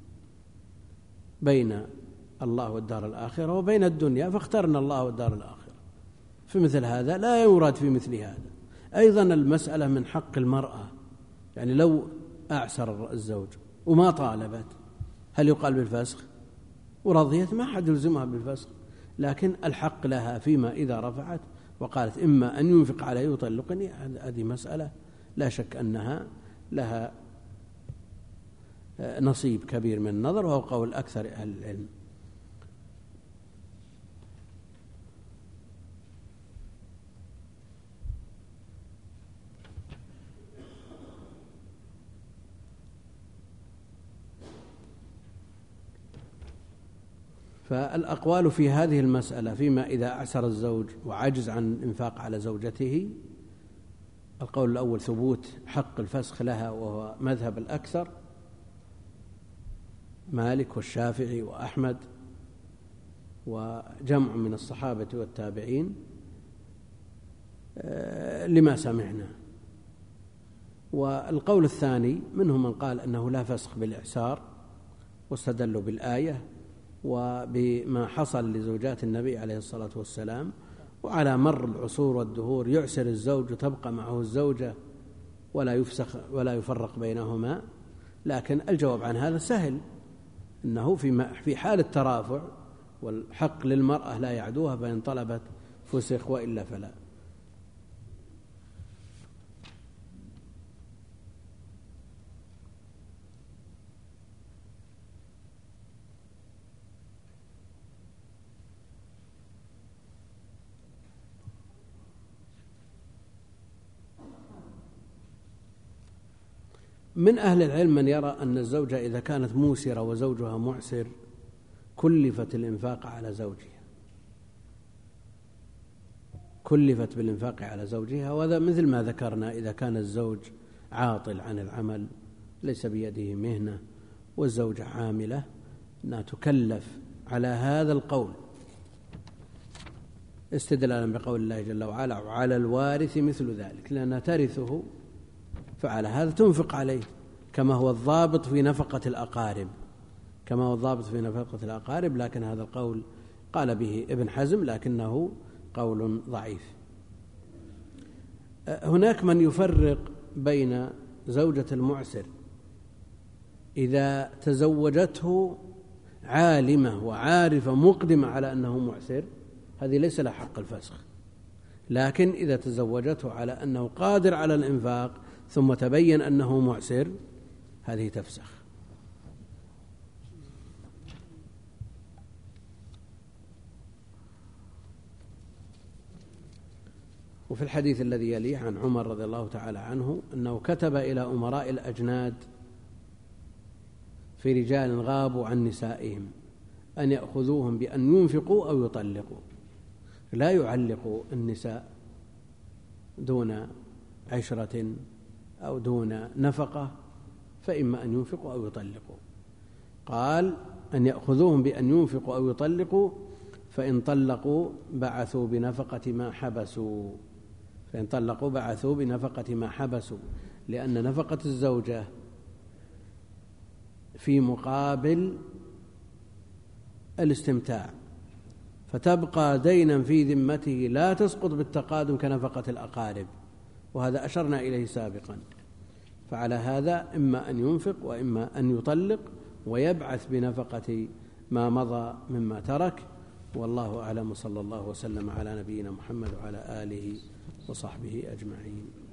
بين الله والدار الآخرة وبين الدنيا، فاخترنا الله والدار الآخرة، في مثل هذا لا يراد في مثل هذا. أيضا المسألة من حق المرأة، يعني لو أعسر الزوج وما طالبت هل يقال بالفسخ؟ ورضيت ما حد يلزمها بالفسخ، لكن الحق لها فيما إذا رفعت وقالت إما أن ينفق علي ويطلقني، هذه مسألة لا شك أنها لها نصيب كبير من النظر، وهو قول أكثر أهل العلم. فالأقوال في هذه المسألة فيما إذا أعسر الزوج وعجز عن الإنفاق على زوجته، القول الأول ثبوت حق الفسخ لها، وهو مذهب الأكثر مالك والشافعي وأحمد وجمع من الصحابة والتابعين لما سمعنا. والقول الثاني منهم من قال أنه لا فسخ بالإعسار، واستدلوا بالآية وبما حصل لزوجات النبي عليه الصلاة والسلام، وعلى مر العصور والدهور يعسر الزوج وتبقى معه الزوجة ولا يفسخ ولا يفرق بينهما. لكن الجواب عن هذا سهل، إنه في حال الترافع والحق للمرأة لا يعدوها، فإن طلبت فسخ وإلا فلا. من أهل العلم من يرى أن الزوجة إذا كانت موسرة وزوجها معسر كلفت الإنفاق على زوجها، كلفت بالإنفاق على زوجها. وهذا مثل ما ذكرنا، إذا كان الزوج عاطل عن العمل ليس بيده مهنة والزوجة عاملة أنها تكلف على هذا القول استدلالا بقول الله جل وعلا وعلى الوارث مثل ذلك لأنها ترثه، فعلى هذا تنفق عليه كما هو الضابط في نفقة الأقارب كما هو الضابط في نفقة الأقارب لكن هذا القول قال به ابن حزم لكنه قول ضعيف. هناك من يفرق بين زوجة المعسر إذا تزوجته عالمة وعارفة مقدمة على أنه معسر هذه ليس لها حق الفسخ، لكن إذا تزوجته على أنه قادر على الإنفاق ثم تبين أنه معسر هذه تفسخ. وفي الحديث الذي يليه عن عمر رضي الله تعالى عنه أنه كتب إلى أمراء الأجناد في رجال غابوا عن نسائهم أن يأخذوهم بأن ينفقوا أو يطلقوا، لا يعلقوا النساء دون عشرة أو دون نفقة، فإما أن ينفقوا أو يطلقوا. قال أن يأخذوهم بأن ينفقوا أو يطلقوا، فإن طلقوا بعثوا بنفقة ما حبسوا فإن طلقوا بعثوا بنفقة ما حبسوا لأن نفقة الزوجة في مقابل الاستمتاع، فتبقى دينا في ذمته لا تسقط بالتقادم كنفقة الأقارب، وهذا أشرنا إليه سابقا. فعلى هذا إما أن ينفق وإما أن يطلق ويبعث بنفقة ما مضى مما ترك. والله أعلم، صلى الله وسلم على نبينا محمد وعلى آله وصحبه أجمعين.